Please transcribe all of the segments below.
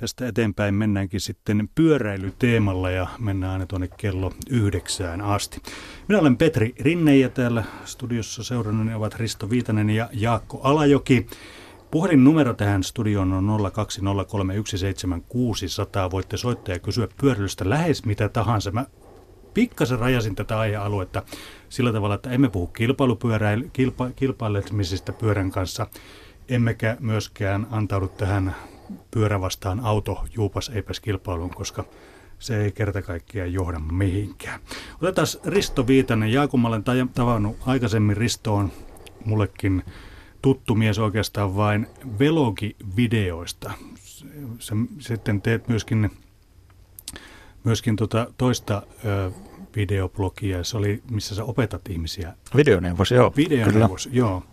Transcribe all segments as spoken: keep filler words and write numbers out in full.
Tästä eteenpäin mennäänkin sitten pyöräilyteemalla ja mennään aina tuonne kello yhdeksään asti. Minä olen Petri Rinne ja täällä studiossa seurannani ovat Risto Viitanen ja Jaakko Alajoki. Puhelinnumero tähän studioon on nolla kaksi nolla kolme yksi seitsemän kuusi nolla nolla. Voitte soittaa ja kysyä pyöräilystä lähes mitä tahansa. Mä pikkasen rajasin tätä aihealuetta sillä tavalla, että emme puhu kilpailupyöräily, kilpa, kilpailemisesta pyörän kanssa, emmekä myöskään antaudu tähän pyörä vastaan auto juupas eipäs kilpailuun, koska se ei kerta kaikkiaan johda mihinkään. Otetaan Risto Viitanen. Jaakko, mä olen tavannut aikaisemmin. Risto on mullekin tuttu mies oikeastaan vain Velogi-videoista. Sä sitten teet myöskin, myöskin tota toista ö, videoblogia. Se oli, missä sä opetat ihmisiä. Videoneuvos, joo. Videoneuvos, kyllä. Joo.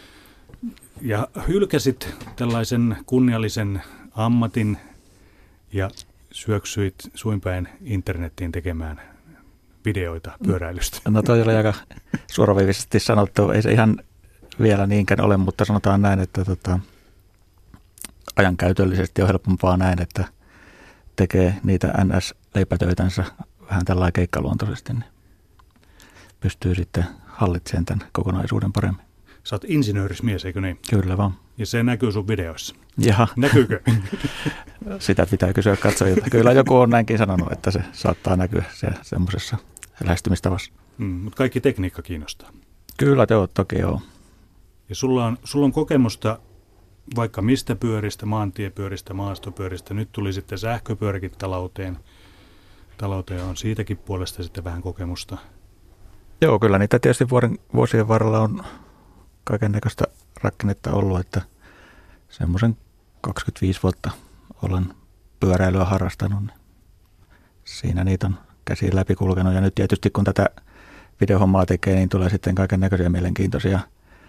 Ja hylkäsit tällaisen kunniallisen ammatin ja syöksyit suinpäin internettiin tekemään videoita pyöräilystä. No toi oli aika suoraviivisesti sanottu. Ei se ihan vielä niinkään ole, mutta sanotaan näin, että tota, ajankäytöllisesti on helpompaa näin, että tekee niitä N S-leipätöitänsä vähän tällainen keikkaluontoisesti, niin pystyy sitten hallitsemaan tämän kokonaisuuden paremmin. Sä oot insinöörismies, eikö niin? Kyllä vaan. Ja se näkyy sun videoissa. Jaha. Näkyykö? Sitä pitää kysyä katsojilta. Kyllä joku on näinkin sanonut, että se saattaa näkyä se, semmoisessa lähestymistavassa. Mm, mutta kaikki tekniikka kiinnostaa. Kyllä, joo, toki joo. Ja sulla on, sulla on kokemusta vaikka mistä pyöristä, maantiepyöristä, maastopyöristä. Nyt tuli sitten sähköpyöräkin talouteen. Talouteen on siitäkin puolesta sitten vähän kokemusta. Joo, kyllä niitä tietysti vuoden, vuosien varrella on kaikennäköistä rakennetta ollut, että semmoisen kaksikymmentäviisi vuotta olen pyöräilyä harrastanut. Niin siinä niitä on käsiin läpi kulkenut. Ja nyt tietysti kun tätä videohommaa tekee, niin tulee sitten kaikennäköisiä mielenkiintoisia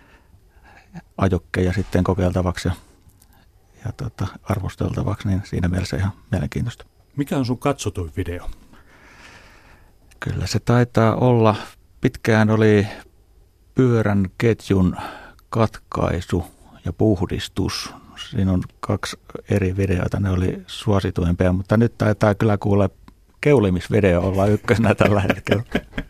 ajokkeja sitten kokeiltavaksi ja, ja tota, arvosteltavaksi, niin siinä mielessä ihan mielenkiintoista. Mikä on sun katsotuin video? Kyllä se taitaa olla, pitkään oli pyörän ketjun katkaisu ja puhdistus. Siinä on kaksi eri videota, ne oli suosituimpia, mutta nyt taitaa kyllä kuulla keulimisvideo olla ykkösenä tällä hetkellä.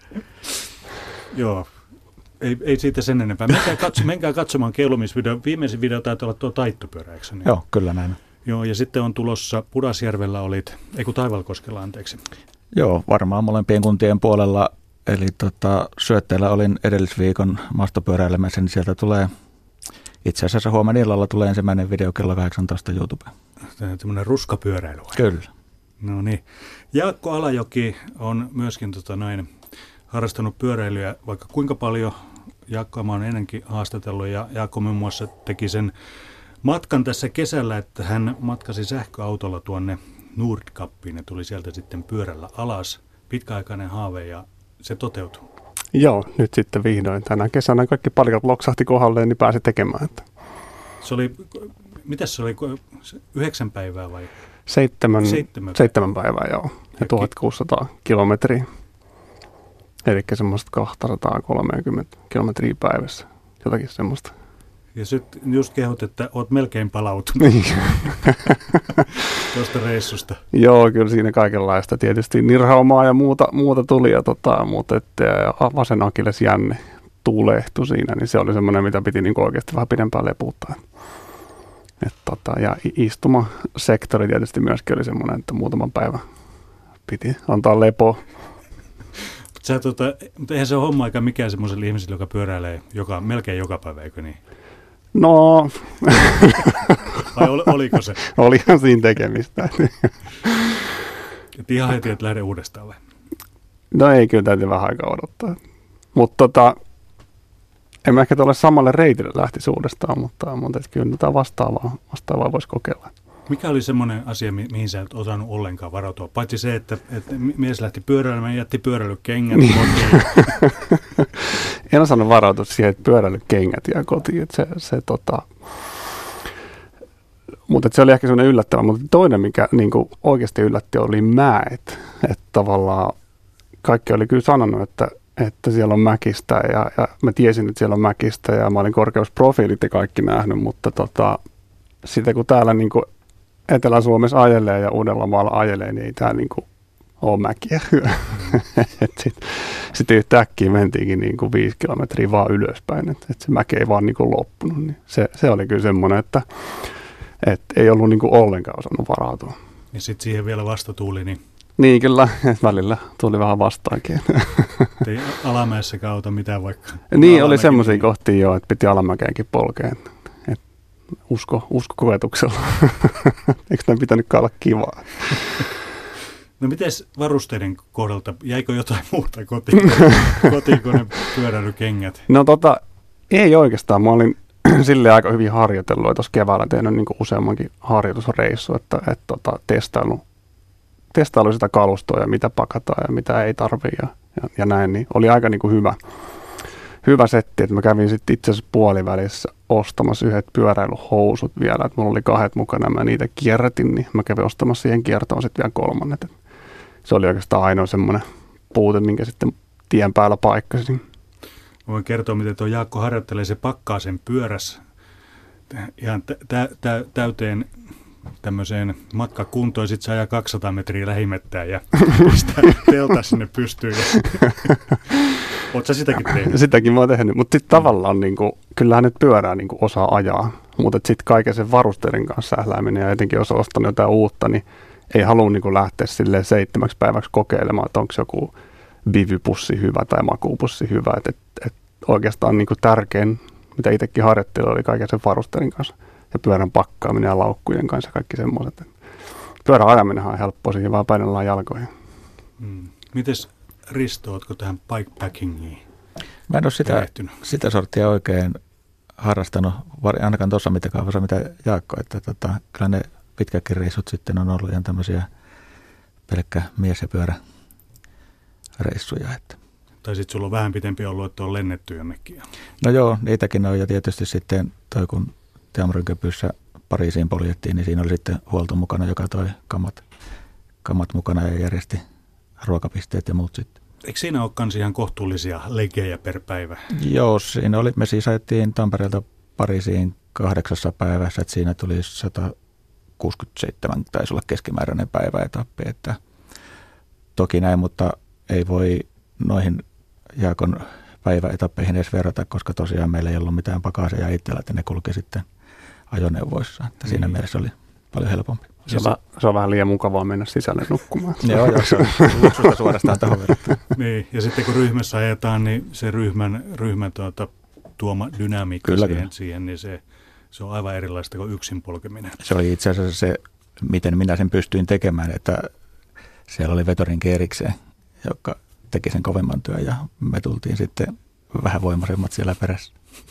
Joo, ei, ei siitä sen enempää. Menkää, katso, menkää katsomaan keulimisvideo. Viimeisin video taitaa olla tuo taittopyörä, eikö niin? Joo, kyllä näin. Joo, ja sitten on tulossa Pudasjärvellä olit, ei kun Taivalkoskella, anteeksi. Joo, varmaan molempien kuntien puolella. Eli tota, Syötteellä olin edellisviikon maastopyöräilemässä, niin sieltä tulee, itse asiassa huomenna illalla tulee ensimmäinen video kello kahdeksantoista YouTubeen. Tämmöinen ruskapyöräily. Kyllä. No niin. Jaakko Alajoki on myöskin tota noin, harrastanut pyöräilyä vaikka kuinka paljon. Jaakkoa mä oon ennenkin haastatellut ja Jaakko muun muassa teki sen matkan tässä kesällä, että hän matkasi sähköautolla tuonne Nordkappiin ja tuli sieltä sitten pyörällä alas. Pitkäaikainen haave ja se toteutui. Joo, nyt sitten vihdoin tänä kesänä kaikki palikat loksahti kohdalleen, niin pääsi tekemään. Että. Se oli, mitäs se oli, yhdeksän päivää vai? Seitsemän, seitsemän, seitsemän päivää, joo. Ja tuhatkuusisataa kilometriä. Eli semmoista kaksisataakolmekymmentä kilometriä päivässä. Jotakin semmoista. Ja sitten just kehut, että oot melkein palautunut tuosta reissusta. Joo, kyllä siinä kaikenlaista. Tietysti nirhaumaa ja muuta, muuta tuli, ja tota, mutta että vasen akillesjänne tuulehtui siinä, niin se oli semmoinen, mitä piti niin oikeasti vähän pidempään leputtaa. Et, tota, ja istumasektori tietysti myöskin oli semmoinen, että muutaman päivän piti antaa lepoa. Sä, tota, mutta eihän se ole homma aika mikään semmoiselle ihmiselle, joka pyöräilee joka, melkein joka päivä, eikö niin? No. Vai ol, oliko se? Olihan siinä tekemistä. Et ihan heti, että lähde uudestaan vai? No ei, kyllä täytyy vähän aikaa odottaa. Mutta tota, en mä ehkä tuolle samalle reitille lähtisi uudestaan, mutta, mutta kyllä tätä vastaavaa, vastaavaa voisi kokeilla. Mikä oli semmoinen asia, mi- mihin sä et osannut ollenkaan varautua? Paitsi se, että, että mies lähti pyöräilemään ja jätti pyöräilykengät kotiin. En osannut varautua siihen, että pyöräilykengät jää kotiin. Että se, se, tota... Mutta se oli ehkä semmoinen yllättävä. Mutta toinen, mikä niin kuin oikeasti yllätti, oli mäet. Että tavallaan kaikki oli kyllä sanonut, että, että siellä on mäkistä. Ja, ja mä tiesin, että siellä on mäkistä ja mä olin korkeusprofiilit ja kaikki nähnyt. Mutta tota, sitten kun täällä niin kuin Etelä-Suomessa ajelee ja Uudellamaalla ajelee, niin ei tämä niinku ole mäkiä. Sitten sit yhtäkkiä mentiinkin niinku viisi kilometriä vaan ylöspäin, että et se mäki ei vaan niinku loppunut. Niin se, se oli kyllä semmoinen, että et ei ollut niinku ollenkaan osannut varautua. Ja sitten siihen vielä vastatuuli, niin... Niin kyllä, välillä tuli vähän vastaankin. Ei alamäessäkään auta mitään vaikka... Niin, oli semmoisia niin. kohtia jo, että piti alamäkeenkin polkea. Et usko, usko koetuksella. Eikö näin pitänytkään olla kivaa? No mites varusteiden kohdalta? Jäikö jotain muuta kotiin, kotiin kuin ne pyöräilykengät? No tota, ei oikeastaan. Mä olin silleen aika hyvin harjoitellut. Tuossa keväällä tehnyt niin kuin useammankin harjoitusreissu, että et, tota, testaillut, testaillut sitä kalustoa ja mitä pakataan ja mitä ei tarvitse ja, ja, ja näin. Niin oli aika niin kuin hyvä, hyvä setti, että mä kävin sitten itse asiassa puolivälissä ostamassa yhdet pyöräilyhousut vielä. Että mulla oli kahdet mukana, mä niitä kierrätin, niin mä kävin ostamassa siihen kiertoon sitten vielä kolmannet. Et se oli oikeastaan ainoa semmoinen puute, minkä sitten tien päällä paikkasin. Voin kertoa, miten tuo Jaakko harjoittelee. Se pakkaa sen pyörässä ihan tä- tä- täyteen tämmöiseen matkakuntoon. Sitten se ajaa kaksisataa metriä lähimettään ja pistää teltta sinne pystyyn. Oletko sä sitäkin tehnyt? Sitäkin mä oon tehnyt, mutta sitten tavallaan niin kuin, kyllähän nyt pyörää niin kuin osaa ajaa. Mutta sitten kaiken sen varusteiden kanssa sählääminen ja etenkin jos on ostanut jotain uutta, niin ei halua niin kuin lähteä silleen seitsemäksi päiväksi kokeilemaan, että onko joku bivypussi hyvä tai makuupussi hyvä. Et, et, et oikeastaan niin kuin tärkein, mitä itsekin harjoittelin, oli kaiken sen varusteiden kanssa ja pyörän pakkaaminen ja laukkujen kanssa ja kaikki semmoiset. Pyörän ajaminenhan on helppoa, siihen vaan painellaan jalkoihin. Hmm. Mites Risto, ootko tähän bikepackingiin Mä en ole sitä, sitä sorttia oikein harrastanut, ainakaan tuossa mitakaavassa mitä Jaakko, että tota, kyllä ne pitkäkin reissut sitten on ollut ihan tämmöisiä pelkkä mies- ja pyöräreissuja. Että. Tai sitten sulla on vähän pitempi ollut, että on lennetty jonnekin. No joo, niitäkin on ja tietysti sitten toi kun Teamrynköpyssä Pariisiin poljettiin, niin siinä oli sitten huolto mukana, joka toi kamat, kamat mukana ja järjesti ruokapisteet ja muut sitten. Eikö siinä ole kans ihan kohtuullisia legejä per päivä? Joo, siinä oli, me siis ajettiin Tampereelta Pariisiin kahdeksassa päivässä, että siinä tuli sata kuusikymmentäseitsemän taisi olla keskimääräinen päiväetappi, että toki näin, mutta ei voi noihin Jaakon päiväetappeihin edes verrata, koska tosiaan meillä ei ollut mitään pakaaseja itsellä, että ne kulki sitten ajoneuvoissa, että siinä mm. mielessä oli paljon helpompi. Se on, se on vähän liian mukavaa mennä sisälle nukkumaan. Joo, joo, se on luksusta suorastaan tähän verrattuna. Niin, ja sitten kun ryhmässä ajetaan, niin se ryhmän, ryhmän tuota, tuoma dynamiikka siihen, siihen, niin se, se on aivan erilaista kuin yksin polkeminen. Se oli itse asiassa se, miten minä sen pystyin tekemään, että siellä oli vetorinki erikseen, joka teki sen kovemman työn ja me tultiin sitten vähän voimaisemmat siellä perässä.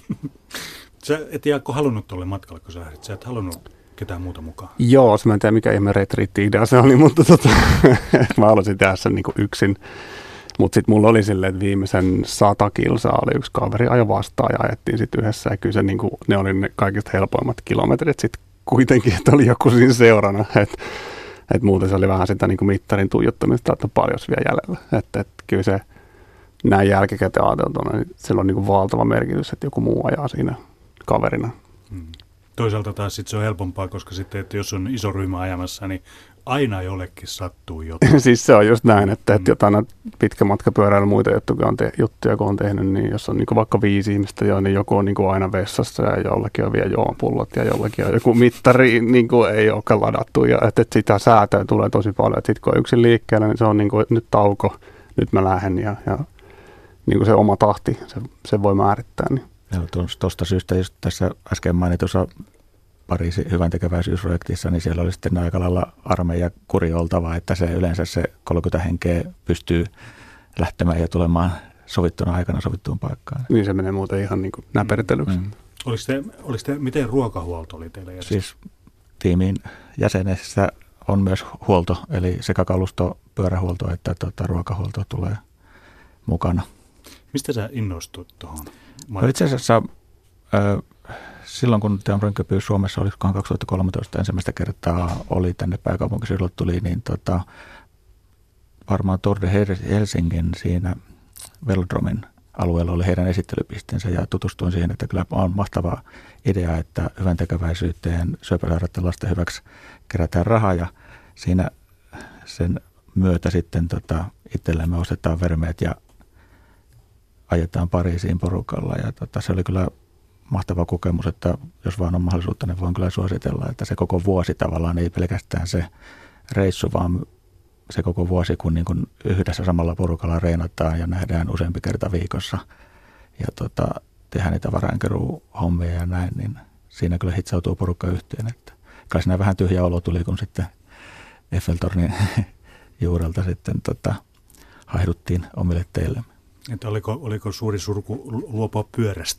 Sä et Jaakko halunnut tuolle matkalle, kun sä lähdit. Sä et halunnut ketään muuta mukaan. Joo, se mä en tiedä mikä ihme retriitti-idea se oli, mutta tota, mä halusin tehdä sen niin kuin yksin. Mutta sitten mulla oli silleen, että viimeisen sata kilsaa oli yksi kaveri ajo vastaan ja ajettiin sitten yhdessä. Ja kyllä se, niin kuin, ne oli ne kaikista helpoimmat kilometrit sitten kuitenkin, että oli joku siinä seurana. Että et muuten se oli vähän sitä niin kuin mittarin tuijottamista, että paljon vielä jäljellä. Että et, kyllä se näin jälkikäteen ajateltuna, niin sillä on niin kuin valtava merkitys, että joku muu ajaa siinä kaverina. Hmm. Toisaalta taas sit se on helpompaa, koska sitten, että jos on iso ryhmä ajamassa, niin aina jollekin sattuu jotain. Siis se on just näin, että, että jotain pitkä matka pyöräillä muita juttuja, on te, juttuja, kun on tehnyt, niin jos on niin kuin vaikka viisi ihmistä jo, niin joku on niin kuin aina vessassa ja jollakin on vielä juomapullot ja jollakin on joku mittari, niin kuin ei olekaan ladattu. Ja että, että sitä säätöä tulee tosi paljon. Sitten kun on yksin liikkeellä, niin se on niin kuin, nyt tauko, nyt mä lähden ja, ja niin kuin se oma tahti, se, se voi määrittää. Niin. Tuosta syystä just tässä äsken mainitussa Pariisin hyvän tekeväisyysprojektissa, niin siellä oli sitten aika lailla armeija kuri oltava, että se yleensä se kolmekymmentä henkeä pystyy lähtemään ja tulemaan sovittuna aikana sovittuun paikkaan. Niin se menee muuten ihan niin kuin näpertelyksi. Mm. Oliko te, oliko te, miten ruokahuolto oli teillä järjestetty? Siis tiimin jäsenessä on myös huolto, eli sekä kalusto, pyörähuolto että tuota, ruokahuolto tulee mukana. Mistä sä innostut tuohon? No itse asiassa äh, silloin, kun Teamrynköpy Suomessa oli kaksituhattakolmetoista ensimmäistä kertaa oli tänne pääkaupunkiseudulle tuli, niin tota, varmaan Tour de Helsingin siinä Velodromin alueella oli heidän esittelypisteensä ja tutustuin siihen, että kyllä on mahtava idea, että hyväntekeväisyyteen syöpäsairaiden lasten hyväksi kerätään rahaa ja siinä sen myötä sitten tota, itsellemme ostetaan vermeet ja ajetaan Pariisiin porukalla ja tota, se oli kyllä mahtava kokemus, että jos vaan on mahdollisuutta, niin voin kyllä suositella, että se koko vuosi tavallaan ei pelkästään se reissu, vaan se koko vuosi, kun niin kuin yhdessä samalla porukalla reenataan ja nähdään useampi kerta viikossa ja tota, tehdään niitä varainkeruuhommia ja näin, niin siinä kyllä hitsautuu porukka yhteen. Että kai siinä vähän tyhjä olo tuli, kun sitten Eiffeltornin juurelta sitten tota, haihduttiin omille teille. Että oliko, oliko suuri surku luopua pyörästä?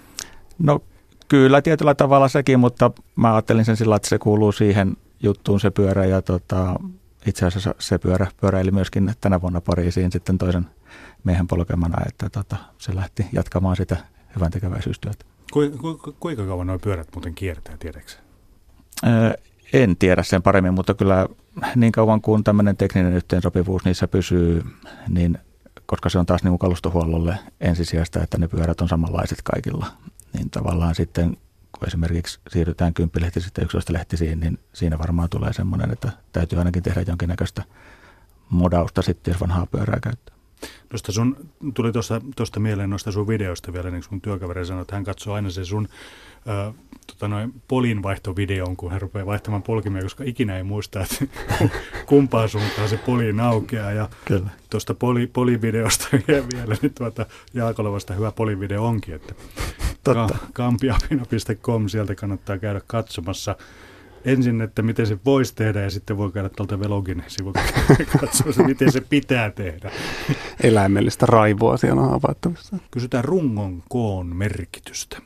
No kyllä tietyllä tavalla sekin, mutta mä ajattelin sen sillä, että se kuuluu siihen juttuun se pyörä ja tota, itse asiassa se pyörä pyöräili myöskin tänä vuonna Pariisiin sitten toisen miehen polkemana, että tota, se lähti jatkamaan sitä hyvän tekeväisyystyötä. Ku, ku, kuinka kauan nuo pyörät muuten kiertää, tiedätkö? Öö, en tiedä sen paremmin, mutta kyllä niin kauan kuin tämmöinen tekninen yhteensopivuus niissä pysyy, niin koska se on taas niin kuin kalustohuollolle ensisijaista, että ne pyörät on samanlaiset kaikilla, niin tavallaan sitten kun esimerkiksi siirrytään kymppilehtisistä yksitoista lehtisiin, niin siinä varmaan tulee semmoinen, että täytyy ainakin tehdä jonkinnäköistä modausta sitten, jos vanhaa pyörää käyttää. Noista sun, tuli tuosta mieleen noista sun videoista vielä, niin sun työkaveri sanoi, että hän katsoo aina sen sun äh, tota noin, polinvaihtovideon, kun hän rupeaa vaihtamaan polkimia, koska ikinä ei muista, että kumpaan suuntaan se poliin aukeaa. Ja tuosta poli, polivideosta vielä, niin tuota, Jaakolla vasta hyvä polivideo onkin, että ka, kampiapina piste com, sieltä kannattaa käydä katsomassa. Ensin, että miten se voisi tehdä ja sitten voi käydä tuolta Velogin sivulta katsomassa, miten se pitää tehdä. Eläimellistä raivoa siellä on havaittavissa. Kysytään rungon koon merkitystä.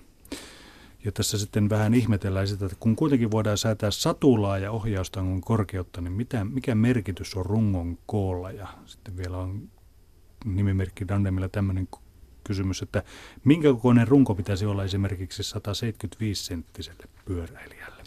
Ja tässä sitten vähän ihmetellään sitä, että kun kuitenkin voidaan säätää satulaa ja ohjaustangon korkeutta, niin mitä, mikä merkitys on rungon koolla? Ja sitten vielä on nimimerkki Dandemilla tämmöinen kysymys, että minkä kokoinen runko pitäisi olla esimerkiksi sata seitsemänkymmentäviisi senttiselle pyöräilijälle?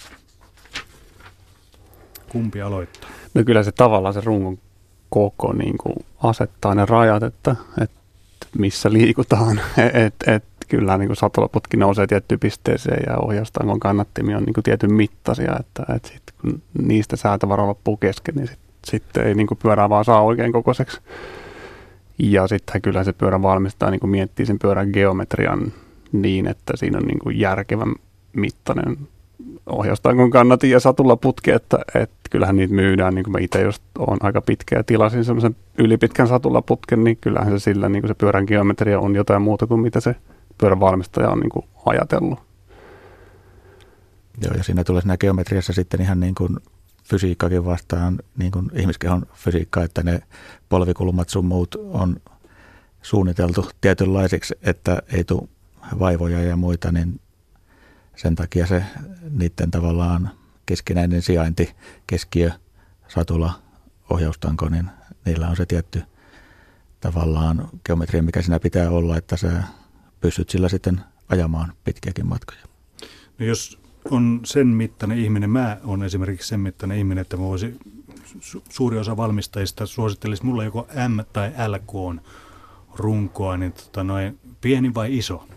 Kumpi aloittaa? No kyllä se tavallaan se rungon koko niin kuin asettaa ne rajat, että, että missä liikutaan. Et, et, kyllä niin kuin satulaputki nousee tiettyyn pisteeseen ja ohjaustangon kannattimia on niin kuin tietyn mittaisia, että, että sit, kun niistä säätövara loppuu kesken, niin sitten sit ei niin kuin pyörää vaan saa oikein kokoiseksi. Ja sitten kyllä se pyörän valmistaja niin kuin miettii sen pyörän geometrian niin, että siinä on niin kuin järkevän mittainen ohjaustangon kannatin ja satulaputki, että, että kyllähän niitä myydään, niin kuin mä itse just olen aika pitkä ja tilasin semmoisen ylipitkän satulaputken, niin kyllähän se sillä niin kuin se pyörän geometria on jotain muuta kuin mitä se pyörän valmistaja on niin kuin ajatellut. Joo, ja siinä tulee siinä geometriassa sitten ihan niin kuin fysiikkakin vastaan, niin kuin ihmiskehon fysiikka, että ne polvikulmat sun muut on suunniteltu tietynlaisiksi, että ei tule vaivoja ja muita, niin sen takia se niiden tavallaan keskinäinen sijainti, keskiö, satula, ohjaustanko, niin niillä on se tietty tavallaan geometria, mikä siinä pitää olla, että sä pystyt sillä sitten ajamaan pitkiäkin matkoja. No jos on sen mittainen ihminen, mä on esimerkiksi sen mittainen ihminen, että mä voisin, su- suuri osa valmistajista suosittelisi mulle joko M tai L K runkoa, niin tota noin, pieni vai iso?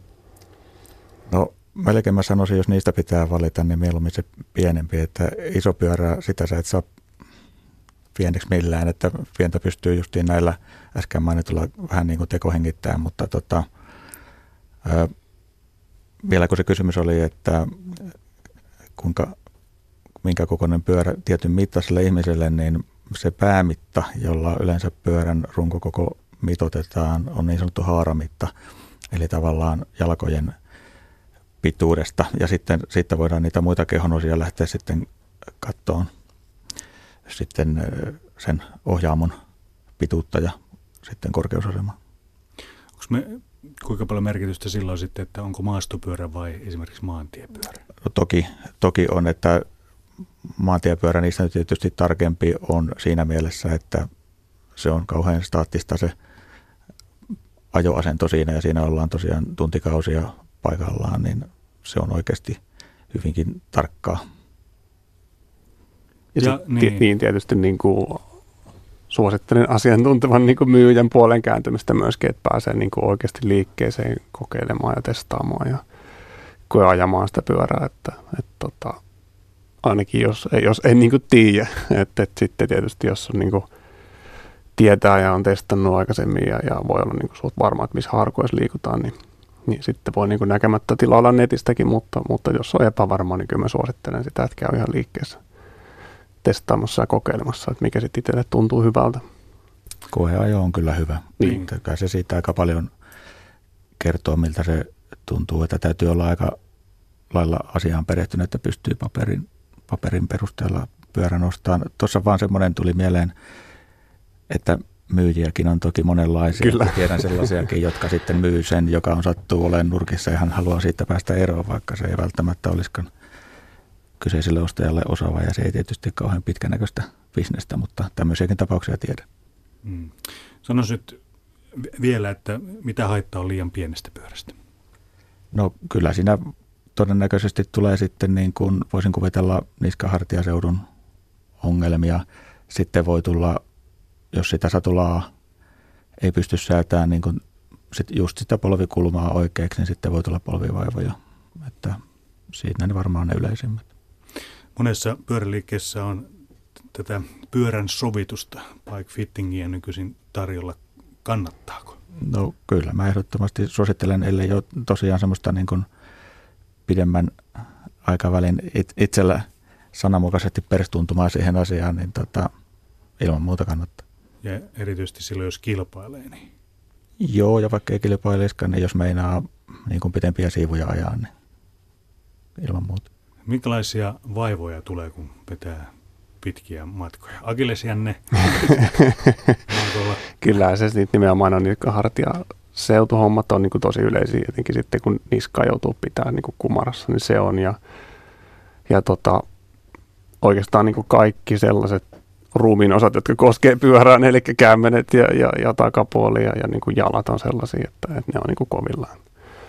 No melkein mä sanoisin, jos niistä pitää valita, niin mieluummin se pienempi, että iso pyörä, sitä sä et saa pieneksi millään, että pientä pystyy justiin näillä äsken mainitulla vähän niin kuin tekohengittämään, mutta tota, ää, vielä kun se kysymys oli, että kuinka, minkä kokoinen pyörä tietyn mittaiselle ihmiselle, niin se päämitta, jolla yleensä pyörän runkokoko mitoitetaan, on niin sanottu haaramitta, eli tavallaan jalkojen pituudesta, ja sitten siitä voidaan niitä muita kehonosia lähteä sitten kattoon sitten sen ohjaamon pituutta ja sitten korkeusasemaa. Onko me kuinka paljon merkitystä silloin sitten, että onko maastopyörä vai esimerkiksi maantiepyörä? No toki, toki on, että maantiepyörä niistä nyt tietysti tarkempi on siinä mielessä, että se on kauhean staattista se ajoasento siinä ja siinä ollaan tosiaan tuntikausia paikallaan, niin se on oikeasti hyvinkin tarkkaa. Ja, ja sit, niin. niin tietysti niin kuin suosittelen asiantuntevan niin kuin myyjän puolen kääntymistä myöskin, että pääsee niin kuin oikeasti liikkeeseen kokeilemaan ja testaamaan ja koeajamaan sitä pyörää, että, että tota, ainakin jos, jos en niin kuin tiedä, että, että sitten tietysti jos on niin kuin tietää ja on testannut aikaisemmin ja, ja voi olla niin kuin suht varma, että missä harkoissa liikutaan, niin, niin sitten voi niin kuin näkemättä tilailla netistäkin, mutta, mutta jos on epävarma, niin kyllä mä suosittelen sitä, että käy ihan liikkeessä testaamassa ja kokeilemassa, että mikä sitten itselle tuntuu hyvältä. Koeajo on kyllä hyvä. Niin. Kai se siitä aika paljon kertoo, miltä se tuntuu, että täytyy olla aika lailla asiaan perehtynyt, että pystyy paperin, paperin perusteella pyörän ostamaan. Tuossa vaan semmoinen tuli mieleen, että myyjiäkin on toki monenlaisia. Kyllä. Tiedän sellaisiakin, jotka sitten myy sen, joka on sattuu olemaan nurkissa ja hän haluaa siitä päästä eroon, vaikka se ei välttämättä olisikaan kyseiselle ostajalle osaava ja se ei tietysti kauhean pitkänäköistä bisnestä, mutta tämmöisiäkin tapauksia tiedän. Hmm. Sanoisin nyt vielä, että mitä haittaa on liian pienestä pyörästä? No kyllä siinä todennäköisesti tulee sitten niin kuin voisin kuvitella niskahartiaseudun ongelmia. Sitten voi tulla, jos sitä satulaa ei pysty säätämään niin kuin sit just sitä polvikulmaa oikeaksi, niin sitten voi tulla polvivaivoja. Että siinä ne varmaan ne yleisimmät. Monessa pyöräliikkeessä on tätä pyörän sovitusta, bike fittingiä nykyisin tarjolla. Kannattaako? No kyllä, mä ehdottomasti suosittelen, ellei ole tosiaan semmoista niin kuin pidemmän aikavälin it, itsellä sananmukaisesti perstuntumaa siihen asiaan, niin tota, ilman muuta kannattaa. Ja erityisesti silloin, jos kilpailee, niin? Joo, ja vaikka ei kilpailisikaan, niin jos meinaa niin kuin pidempiä siivuja ajaa, niin ilman muuta. Minkälaisia vaivoja tulee, kun vetää pitkiä matkoja? Akillesjänne? Kyllä se niitä nimenomaan on niitä hartia. Seutuhommat on niin kuin tosi yleisiä, jotenkin sitten kun niska joutuu pitää niin kuin kumarassa, niin se on. Ja, ja tota, oikeastaan niin kuin kaikki sellaiset ruumiin osat, jotka koskee pyörään, eli kämmenet ja, ja, ja takapuoli ja, ja niin kuin jalat on sellaisia, että, että ne on niin kuin kovillaan.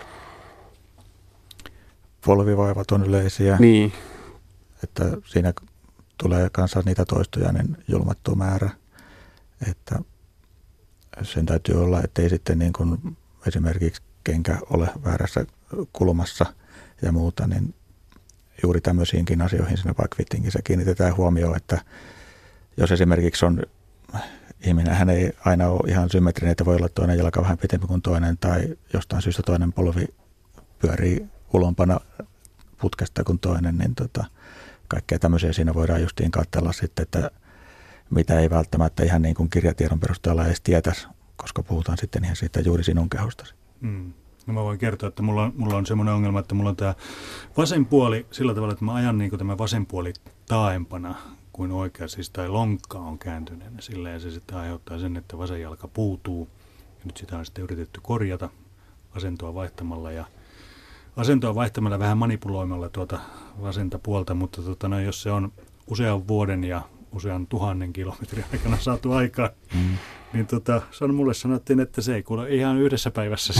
Polvivaivat on yleisiä, niin. Että siinä tulee kanssa niitä toistoja, niin julmattu määrä, että sen täytyy olla, ettei sitten niin kuin esimerkiksi kenkä ole väärässä kulmassa ja muuta, niin juuri tämmöisiinkin asioihin siinä bike fittingissä kiinnitetään huomioon, että jos esimerkiksi on ihminen, hän ei aina ole ihan symmetrinen, että voi olla toinen jalka vähän pitempi kuin toinen tai jostain syystä toinen polvi pyörii ulompana putkesta kuin toinen, niin tota, kaikkea tämmöisiä siinä voidaan justiin katsella sitten, että mitä ei välttämättä ihan niin kuin kirjatiedon perusteella edes tietäisi, koska puhutaan sitten ihan siitä juuri sinun kehostasi. Mm. No mä voin kertoa, että mulla on, mulla on semmoinen ongelma, että mulla on tämä vasen puoli sillä tavalla, että mä ajan niin kuin tämä vasen puoli taaempana kuin oikea, siis tai lonkka on kääntyneenä sillä ja se sitten aiheuttaa sen, että vasen jalka puutuu. Ja nyt sitä on sitten yritetty korjata asentoa vaihtamalla ja asentoa vaihtamalla vähän manipuloimalla tuota vasenta puolta, mutta tota, no, jos se on usean vuoden ja usean tuhannen kilometrin aikana saatu aikaan, mm. niin tota, san, mulle sanottiin, että se ei kuule ihan yhdessä päivässä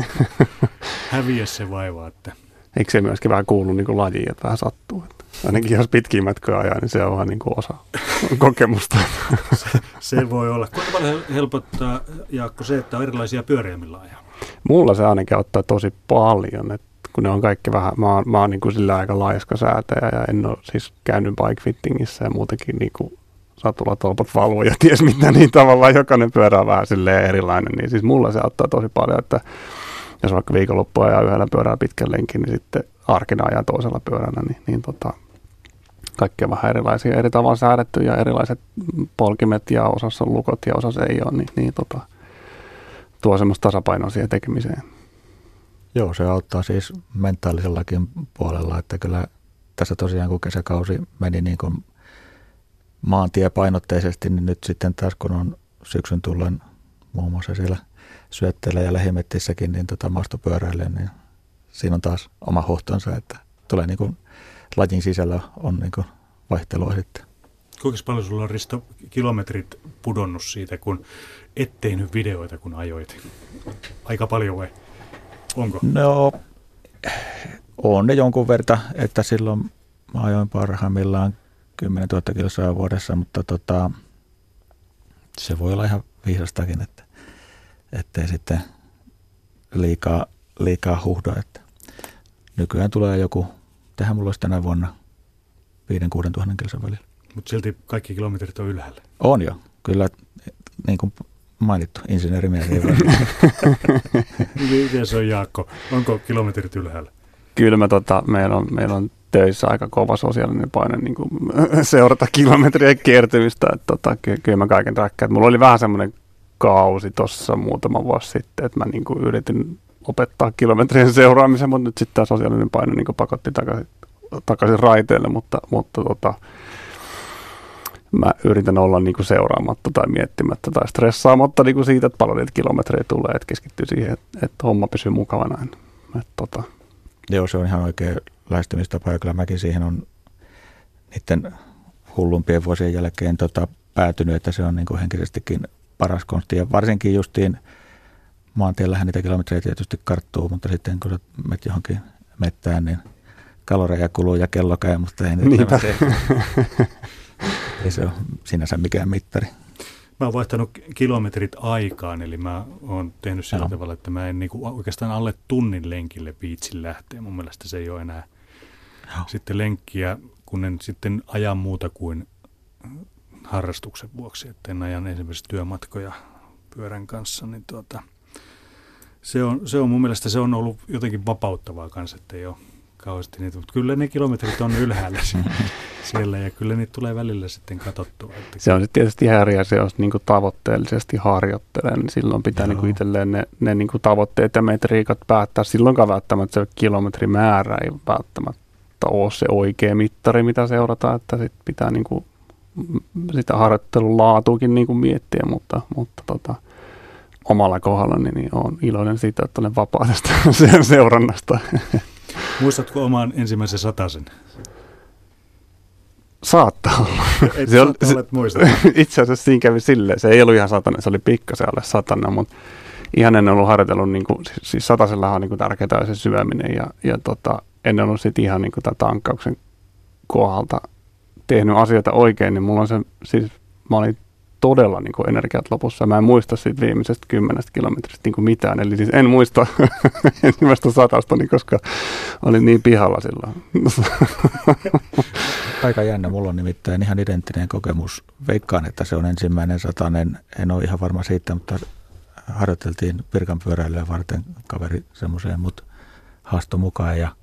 häviä se vaiva. Että. Eikö se myöskin vähän kuulu niin kuin lajiin, että vähän sattuu? Että ainakin jos pitkiä matkoja ajaa, niin se on vähän niin kuin osa kokemusta. se, se voi olla. Kuinka paljon helpottaa, Jaakko, se, että on erilaisia pyöriä, millä ajaa? Mulla se ainakin auttaa tosi paljon, että kun ne on kaikki vähän, mä oon, mä oon niin kuin sillä aika laiska säätäjä ja en ole siis käynyt bike fittingissä ja muutenkin niin kuin satulatolpat valuu ja ties mitä, niin tavallaan jokainen pyörä on vähän silleen erilainen, niin siis mulla se auttaa tosi paljon, että jos vaikka viikonloppua ajaa yhdellä pyörällä pitkän lenkin, niin sitten arkena ajaa toisella pyörällä, niin, niin tota, kaikki on vähän erilaisia, eri tavalla säädetty ja erilaiset polkimet ja osassa on lukot ja osassa ei ole, niin, niin tota, tuo semmoista tasapainoa siihen tekemiseen. Joo, se auttaa siis mentaalisellakin puolella, että kyllä tässä tosiaan kun kesäkausi meni niin kuin maantiepainotteisesti, niin nyt sitten taas kun on syksyn tullen muun muassa siellä Syötteellä ja Lähimettissäkin, niin tota maastopyöräilee, niin siinä on taas oma hohtonsa, että tulee niin kuin lajin sisällä on niin kuin vaihtelua sitten. Kuinka paljon sulla on, Risto, kilometrit pudonnut siitä, kun et tehnyt videoita, kun ajoit? Aika paljon vai? Onko? No, on ne jonkun verran, että silloin mä ajoin parhaimmillaan kymmenen tuhatta kilsaa vuodessa, mutta tota, Se voi olla ihan viisastakin, että ettei sitten liikaa, liikaa huhda. Että nykyään tulee joku, tehän mulla olisi tänä vuonna viiden kuuden tuhannen kilsan välillä. Mutta silti kaikki kilometrit on ylhäällä. On jo, kyllä niin kuin mainittu, insinöörimies. Miten se on, Jaakko? Onko kilometrit ylhäällä? Kyllä me, tota, meillä, on, meillä on töissä aika kova sosiaalinen paine niin kuin seurata kilometrien kiertymistä. Että, tota, kyllä mä kaiken räkkään. Mulla oli vähän semmoinen kausi tuossa muutama vuosi sitten, että mä niin kuin yritin opettaa kilometrien seuraamisen, mutta nyt sitten tämä sosiaalinen paine niin kuin pakotti takaisin, takaisin raiteille, mutta, mutta tota, mä yritän olla niin kuin seuraamatta tai miettimättä tai stressaamatta niin kuin siitä, että paljon niitä kilometrejä tulee, että keskittyy siihen, että, että homma pysyy mukavana. Että, tota. Joo, se on ihan oikea lähestymistapa ja kyllä mäkin siihen on niiden hullumpien vuosien jälkeen tota, päätynyt, että se on niin kuin henkisestikin paras konsti. Ja varsinkin justiin maantiellähän niitä kilometrejä tietysti karttuu, mutta sitten kun sä menet johonkin mettään, niin kaloreja kuluu ja kello käy, mutta ei, niitä se, ei se ole sinänsä mikään mittari. Mä oon vaihtanut kilometrit aikaan, eli mä oon tehnyt sillä no. tavalla, että mä en niinku oikeastaan alle tunnin lenkille viitsin lähteä. Mun mielestä se ei ole enää no. sitten lenkkiä, kun en sitten aja muuta kuin harrastuksen vuoksi, että en ajan esimerkiksi työmatkoja pyörän kanssa, niin tuota, se, on, se on mun mielestä se on ollut jotenkin vapauttavaa kanssa, että ei ole kauheasti niitä, mutta kyllä ne kilometrit on ylhäällä siellä ja kyllä niitä tulee välillä sitten katsottua. Että se on sitten tietysti ihan eri asia, jos niinku tavoitteellisesti harjoittelee, niin silloin pitää niinku itselleen ne, ne niinku tavoitteet ja metriikat päättää. Silloinkaan välttämättä se kilometrimäärä ei välttämättä ole se oikea mittari, mitä seurataan, että sit pitää niinku sitä harjoittelun laatuukin niinku miettiä, mutta, mutta tota, omalla kohdalla niin olen iloinen siitä, että olen vapaa tästä seurannasta. Muistatko oman ensimmäisen satasen? Saattaa olla. Et se on, olet muistat. Itse asiassa siinä kävi silleen, se ei ollut ihan satanen, se oli pikkasen alle satanen, mutta ihan en ollut harjoitellut, niin kuin, siis satasellahan on niin kuin tärkeää se syöminen ja, ja tota, en ollut sitten ihan niin kuin tämän tankkauksen kohdalta tehnyt asioita oikein, niin mulla on se, siis mä olin todella niin kuin energiat lopussa. Mä en muista siitä viimeisestä kymmenestä kilometristä niin kuin mitään. Eli siis en muista ensimmäistä satastani, koska olin niin pihalla silloin. Aika jännä. Mulla on nimittäin ihan identtinen kokemus. Veikkaan, että se on ensimmäinen satanen. En ole ihan varma siitä, mutta harjoiteltiin Pirkanpyöräilyä varten kaveri semmoiseen mut haastoi mukaan. Ja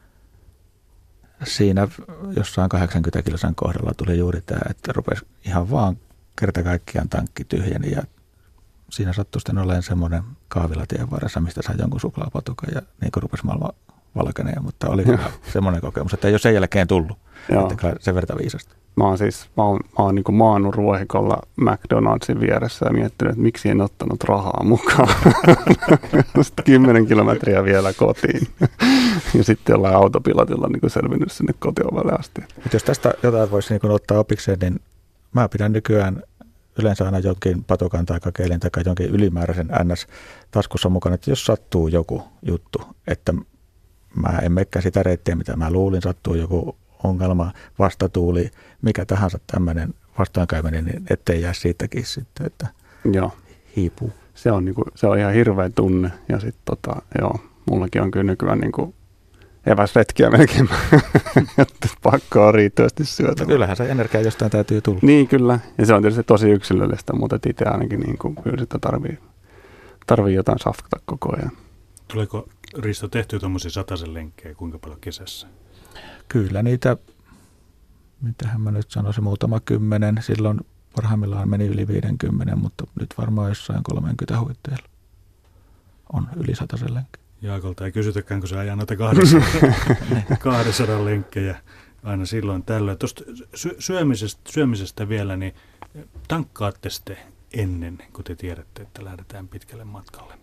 siinä jossain kahdeksankymmentä kilsan kohdalla tuli juuri tämä, että rupesi ihan vaan kerta kaikkiaan tankki tyhjeni ja siinä sattui sitten olemaan semmoinen kahvilatien varressa, mistä sai jonkun suklaapatukan ja niin kuin rupesi maailma valkeneen, mutta oli semmoinen kokemus, että ei ole sen jälkeen tullut, että kyllä sen verta viisasta. Mä oon siis, mä oon, mä oon niin kuin maannut ruohikolla McDonaldsin vieressä ja miettinyt, että miksi en ottanut rahaa mukaan. Kymmenen kilometriä vielä kotiin ja sitten jollain autopilotilla niin kuin selvinnyt sinne kotiovelle asti. Mutta jos tästä jotain voisi niin kuin ottaa opikseen, niin mä pidän nykyään yleensä aina jonkin patukan tai kakeilin tai jonkin ylimääräisen N S-taskussa mukana, että jos sattuu joku juttu, että mä en mekkää sitä reittiä, mitä mä luulin, sattuu joku ongelma, vastatuuli, mikä tahansa tämmöinen vastaankäyminen, niin ettei jää siitäkin sitten, että joo. hiipuu. Se on, niinku, se on ihan hirveä tunne ja sitten tota, joo, mullakin on kyllä nykyään niinku eväsretkiä melkein, että pakko on riittävästi syötä. No kyllähän se energia jostain täytyy tulla. Niin kyllä, ja se on tietysti tosi yksilöllistä, mutta itse ainakin niin kuin, kyllä sitä tarvii, tarvii jotain safkata koko ajan. Tuleeko, Risto, tehtyä tuommoisia sataisen lenkkejä kuinka paljon kesässä? Kyllä niitä, mitähän mä nyt sanoisin, muutama kymmenen. Silloin parhaimmillaan meni yli viidenkymmenen, mutta nyt varmaan jossain kolmekymmentä huitteilla on yli sataisen lenkkejä. Jaakolta ei kysytäkään, kun se ajaa noita kaksisataa lenkkejä aina silloin tällöin. Tuosta syömisestä, syömisestä vielä, niin tankkaatte sitten ennen, kun te tiedätte, että lähdetään pitkälle matkalle?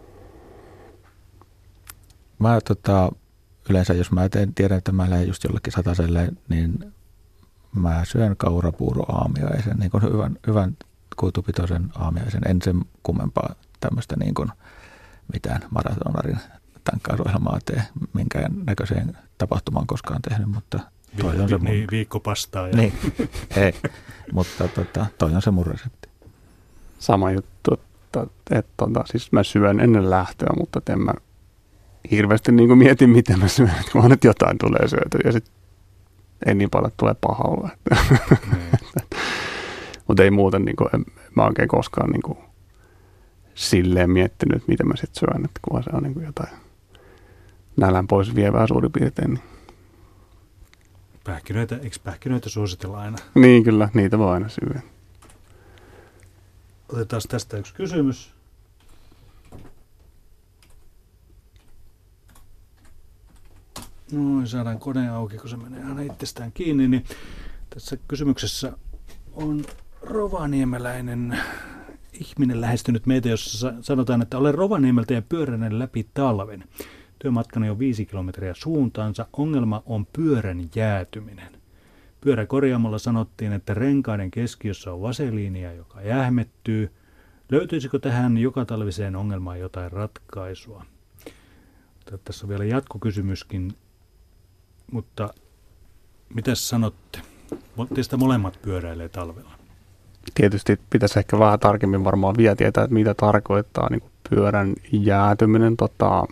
Mä tota, yleensä, jos mä teen, tiedän, että mä lähden just jollekin sataselle, niin mä syön kaurapuuroaamiaisen, niin kuin hyvän, hyvän kuitupitoisen aamiaisen, en sen kummempaa tämmöistä niin kuin mitään maratonarin tankkausohjelmaa tee, minkään näköiseen tapahtumaan koskaan tehnyt, mutta toi on se mun... Niin, viikkopastaa. Ja... Niin, ei, mutta tota, toi on se mun resepti. sama juttu, että, että, että siis mä syön ennen lähtöä, mutta en mä hirveästi niin kuin mietin, miten mä syön, että kun nyt jotain tulee syötyä ja sitten ei niin paljon tule paha olla. Mutta ei muuten, niin kuin, en mä oikein koskaan niin kuin, silleen miettinyt, että miten mä sitten syön, että kun se on niin kuin jotain nälän pois vievää suurin piirtein. Niin. Pähkinöitä, eikö pähkinöitä suositella aina? Niin kyllä, niitä voi aina syödä. Otetaan tästä yksi kysymys. Noin, saadaan kone auki, kun se menee aina itsestään kiinni. Niin tässä kysymyksessä on rovaniemeläinen ihminen lähestynyt meitä, jossa sanotaan, että olen Rovaniemeltä ja pyöräinen läpi talven. Työmatkani on viisi kilometriä suuntaansa. Ongelma on pyörän jäätyminen. Pyöräkorjaamolla sanottiin, että renkaiden keskiössä on vaseliinia, joka jähmettyy. Löytyisikö tähän joka talviseen ongelmaan jotain ratkaisua? Tässä on vielä jatkokysymyskin, mutta mitäs sanotte? Teistä molemmat pyöräilee talvella. Tietysti pitäisi ehkä vähän tarkemmin varmaan vielä tietää, että mitä tarkoittaa niin kuin pyörän jäätyminen. Tota,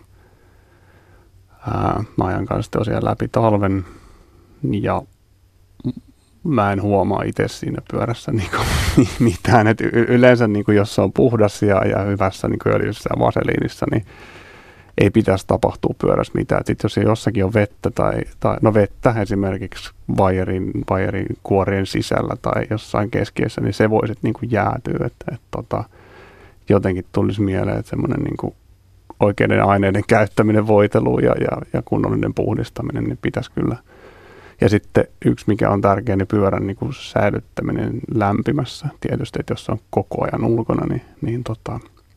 ää, mä ajan kanssa tosiaan läpi talven ja mä en huomaa itse siinä pyörässä niin kuin mitään. Et yleensä niin kuin jos se on puhdas ja, ja hyvässä niin kuin öljyssä ja vaseliinissa, niin ei pitäisi tapahtua pyörässä mitään. Sitten jos jossakin on vettä tai, tai no vettä esimerkiksi vaijerin, vaijerin kuorien sisällä tai jossain keskiössä, niin se voi sitten niin kuin jäätyä. Että, että, tota, jotenkin tulisi mieleen, että semmoinen niin kuin oikeiden aineiden käyttäminen voiteluun ja, ja, ja kunnollinen puhdistaminen, niin pitäisi kyllä. Ja sitten yksi, mikä on tärkeä, niin pyörän niin kuin säilyttäminen lämpimässä. Tietysti, että jos se on koko ajan ulkona, niin, niin tota,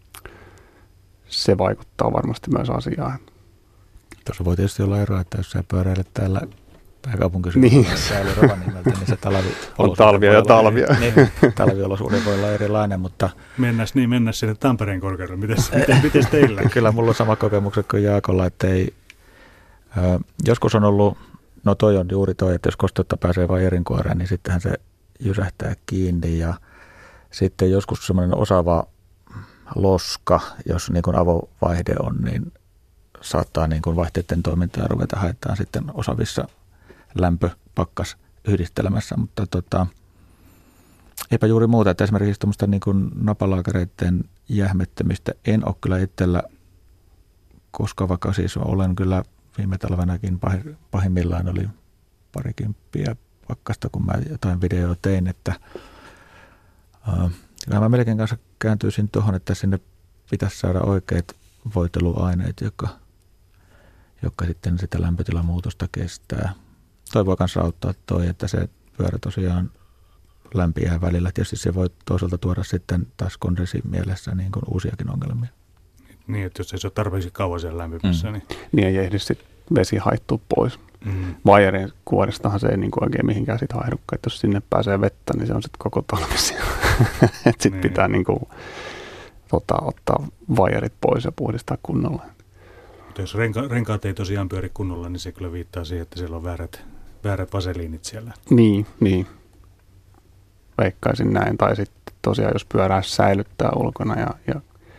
se vaikuttaa varmasti myös asiaan. Tuossa voi tietysti olla eroa, että jos sä pyöräilet täällä pääkaupunkiseudulla, niin täällä Rovaniemeltä, niin se talvi on talvia ja talvia. Eri, niin, talviolosuhde voi olla erilainen, mutta mennäs niin, mennäs sinne Tampereen korkeudelle. Mites, miten, mites teillä? Kyllä mulla on sama kokemukset kuin Jaakolla, että ei, ö, joskus on ollut, no toi on juuri toi, että jos kosteutta pääsee vaijerin kuoreen, niin sittenhän se jysähtää kiinni ja sitten joskus semmoinen osaava loska, jos niin kuin avovaihde on, niin saattaa niin kuin vaihteiden toimintaa ruveta haetaan sitten osavissa lämpöpakkas yhdistelemässä, mutta tota, eipä juuri muuta, että esimerkiksi tuommoista niin kuin napalaakareiden jähmettämistä en ole kyllä itsellä, koska vaikka siis olen kyllä viime talvenakin pahimmillaan oli parikymppiä pakkasta, kun mä jotain videoa tein, että uh, kyllä mä melkein kanssa kääntyisin tuohon, että sinne pitäisi saada oikeat voiteluaineet, jotka, jotka sitten sitä lämpötilamuutosta kestää. Toi voi kanssa auttaa toi, että se pyörä tosiaan lämpiää välillä. Tietysti se voi toisaalta tuoda sitten taas kondenssi mielessä niin kuin uusiakin ongelmia. Niin, että jos ei se ole tarpeeksi kauan siellä lämpimässä. Mm. Niin, niin ei ehdi sitten vesi haittua pois. Mm. Vaijerien kuoristahan se ei niin kuin oikein mihinkään sit haihdukaan. Että jos sinne pääsee vettä, niin se on sitten koko talvisia. Että sitten niin. pitää niin kuin, tota, ottaa vaijerit pois ja puhdistaa kunnolla. Mutta jos renka- renkaat ei tosiaan pyöri kunnolla, niin se kyllä viittaa siihen, että siellä on väärät, väärät vaseliinit siellä. Niin, niin. Veikkaisin näin. Tai sitten tosiaan, jos pyörää säilyttää ulkona ja, ja,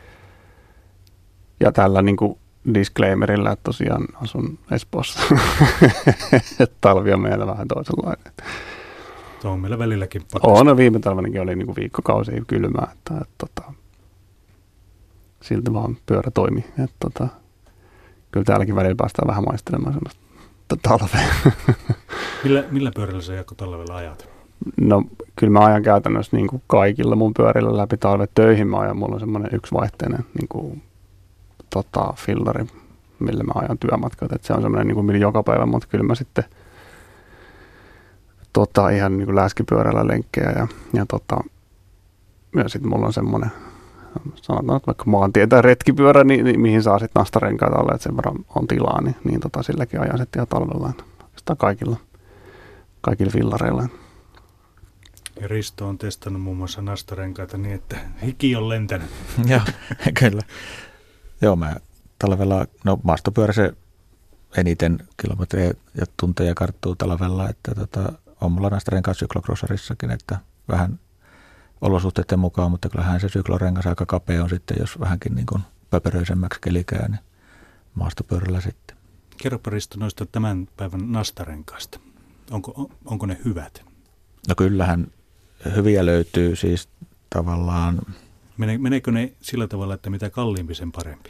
ja tällä niin kuin disclaimerillä, että tosiaan asun Espoossa. Talvi on meillä vähän toisenlainen. Tuo on meillä välilläkin pakkasta. On, no viime talvenakin oli niin kuin viikkokausia kylmää. Että, että, että, siltä vaan pyörä toimi. Että, että, kyllä täälläkin välillä päästään vähän maistelemaan sellaista talvea. Millä, millä pyörällä sä Jaakko talvella ajat? No kyllä mä ajan käytännössä niin kuin kaikilla mun pyörillä läpi talvet töihin. Mä ajan, mulla on semmoinen yksivaihteinen niin kuin, tota, fillari, millä mä ajan työmatkat. Et se on semmoinen niin kuin millä joka päivä, mutta kyllä mä sitten tota, ihan niin kuin läskipyörällä lenkkejä ja, ja tota, ja sitten mulla on semmoinen, sanotaan, että vaikka maantie tai retkipyörä, niin, niin mihin saa sitten nastarenkaita alle, että sen verran on tilaa, niin, niin tota, silläkin ajan sitten ihan talvella. Sitä kaikilla, kaikilla fillareilla. Ja Risto on testannut muun muassa nastarenkaita niin, että hiki on lentänyt. Joo, kyllä. Joo, mä talvella, no maastopyörä se eniten kilometrejä ja tunteja karttuu talvella, että tota, on mulla nastarenkaat syklocrossarissakin, että vähän olosuhteiden mukaan, mutta kyllähän se syklorengas aika kapea on sitten, jos vähänkin niin kuin pöperöisemmäksi keli käy, niin maastopyörällä sitten. Kerropa Risto noista tämän päivän nastarenkaista. Onko, onko ne hyvät? No kyllähän hyviä löytyy siis tavallaan. Meneekö ne sillä tavalla, että mitä kalliimpi sen parempi?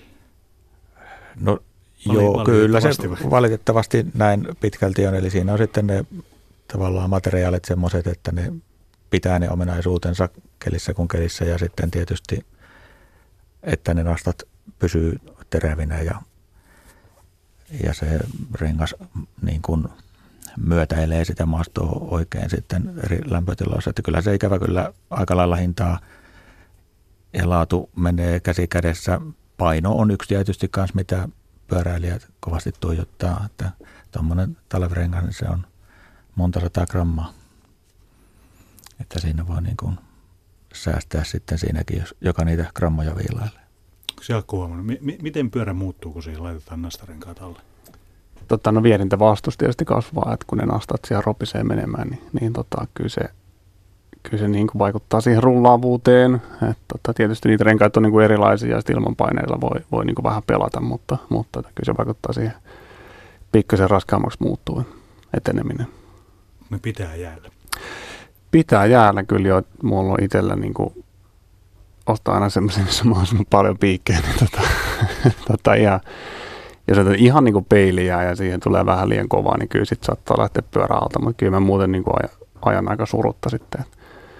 No joo, kyllä se valitettavasti näin pitkälti on. Eli siinä on sitten ne tavallaan materiaalit semmoiset, että ne pitää ne ominaisuutensa kelissä kuin kelissä ja sitten tietysti, että ne nastat pysyy terävinä ja, ja se rengas niin kuin myötäilee sitä maastoa oikein sitten eri lämpötiloissa. Että kyllä se ikävä kyllä aika lailla hintaa ja laatu menee käsi kädessä. Paino on yksi tietysti kanssa, mitä pyöräilijät kovasti tuijottaa, että tuommoinen talvirengas, niin se on monta sataa grammaa. Että siinä voi niin kuin säästää sitten siinäkin, jos joka niitä grammoja viilailee. Jaakko huomannut, m- miten pyörä muuttuu, kun siihen laitetaan nastarenkaat alle? Totta, no vierintävastus tietysti kasvaa, että kun ne nastat siellä ropisee menemään, niin, niin tota, kyllä se, kyllä se niin kuin vaikuttaa siihen rullaavuuteen. Että tota, tietysti niitä renkaita on niin kuin erilaisia ja ilmanpaineilla voi, voi niin kuin vähän pelata, mutta, mutta kyllä se vaikuttaa siihen pikkasen raskaammaksi muuttuu eteneminen. Me pitää jäällä. Pitää jäällä kyllä jo. Mulla on itsellä niin kuin ostaa aina semmoisen, missä mahdollisimman paljon piikkejä, niin tota, tota ihan, jos otetaan ihan niin kuin peiliä ja siihen tulee vähän liian kovaa, niin kyllä sitten saattaa lähteä pyörä alta, mutta kyllä mä muuten niin kuin ajan, ajan aika surutta sitten, että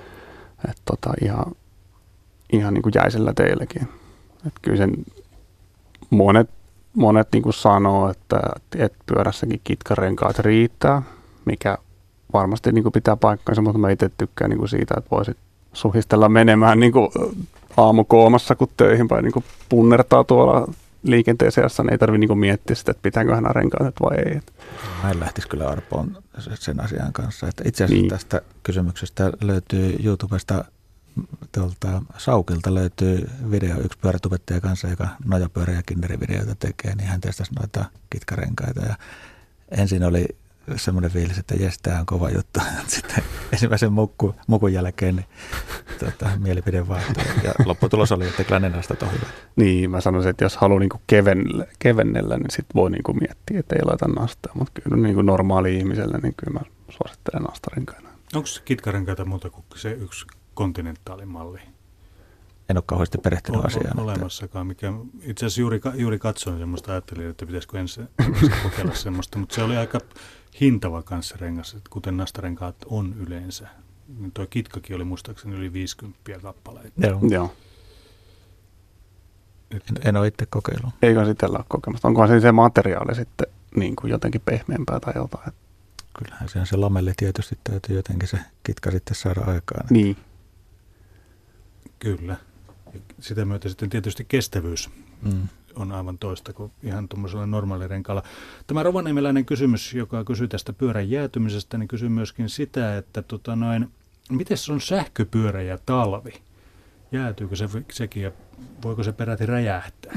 et tota, ihan, ihan niin kuin jäisellä teillekin. Että kyllä sen monet, monet niin kuin sanoo, että, että pyörässäkin kitkarenkaat riittää, mikä varmasti niin kuin pitää paikkansa, mutta mä itse tykkään niin kuin siitä, että voisit suhistella menemään niin kuin aamukoomassa, kun töihin päin niin kuin punnertaa tuolla liikenteen seassa, niin ei tarvitse niin kuin miettiä sitä, että pitääkö hän renkaat vai ei. Mä en lähtisi kyllä arpoon sen asian kanssa. Että itse asiassa niin. Tästä kysymyksestä löytyy YouTubesta, tuolta Saukilta löytyy video yksi pyörätubettaja kanssa, joka nojapyörä- ja kinderivideoita tekee, niin hän testasi noita kitkarenkaita ja ensin oli semmoinen fiilis, että jes, tämä on kova juttu. Sitten ensimmäisen mukku, mukun jälkeen niin, tota, mielipide vaihtui. Ja lopputulos oli, että kyllä ne nastat on hyvä. Niin, mä sanoisin, että jos haluaa niinku kevennellä, kevennellä, niin sitten voi niinku miettiä, että ei laita nastaa. Mutta kyllä niinku normaali ihmiselle, niin kyllä mä suosittelen nastarenkaina. Onko kitkarenkaita muuta kuin se yksi kontinentaalimalli? En ole kauheasti perehtynyt on, asiaan. On olemassakaan. Mikä, itse asiassa juuri, juuri katsoin semmoista, ajattelin, että pitäisikö ensin kokeilla semmoista, mutta se oli aika hintava kanssa rengas, kuten nastarenkaat on yleensä. Tuo kitkakin oli muistaakseni yli viisikymmentä kappaleita. Joo. Joo. En, en ole itse kokeillut. Eikö itsellä ole kokemusta? Onkohan se, se materiaali sitten niin kuin jotenkin pehmeämpää tai jotain? Kyllähän se on se lamelle tietysti täytyy jotenkin se kitka sitten saada aikaan. Niin. Kyllä. Ja sitä myötä sitten tietysti kestävyys Mm. on aivan toista kuin ihan tuommoisella normaalirenkaalla. Tämä rovaniemeläinen kysymys, joka kysyy tästä pyörän jäätymisestä, niin kysyy myöskin sitä, että tota noin, miten se on sähköpyörä ja talvi? Jäätyykö se sekin ja voiko se peräti räjähtää?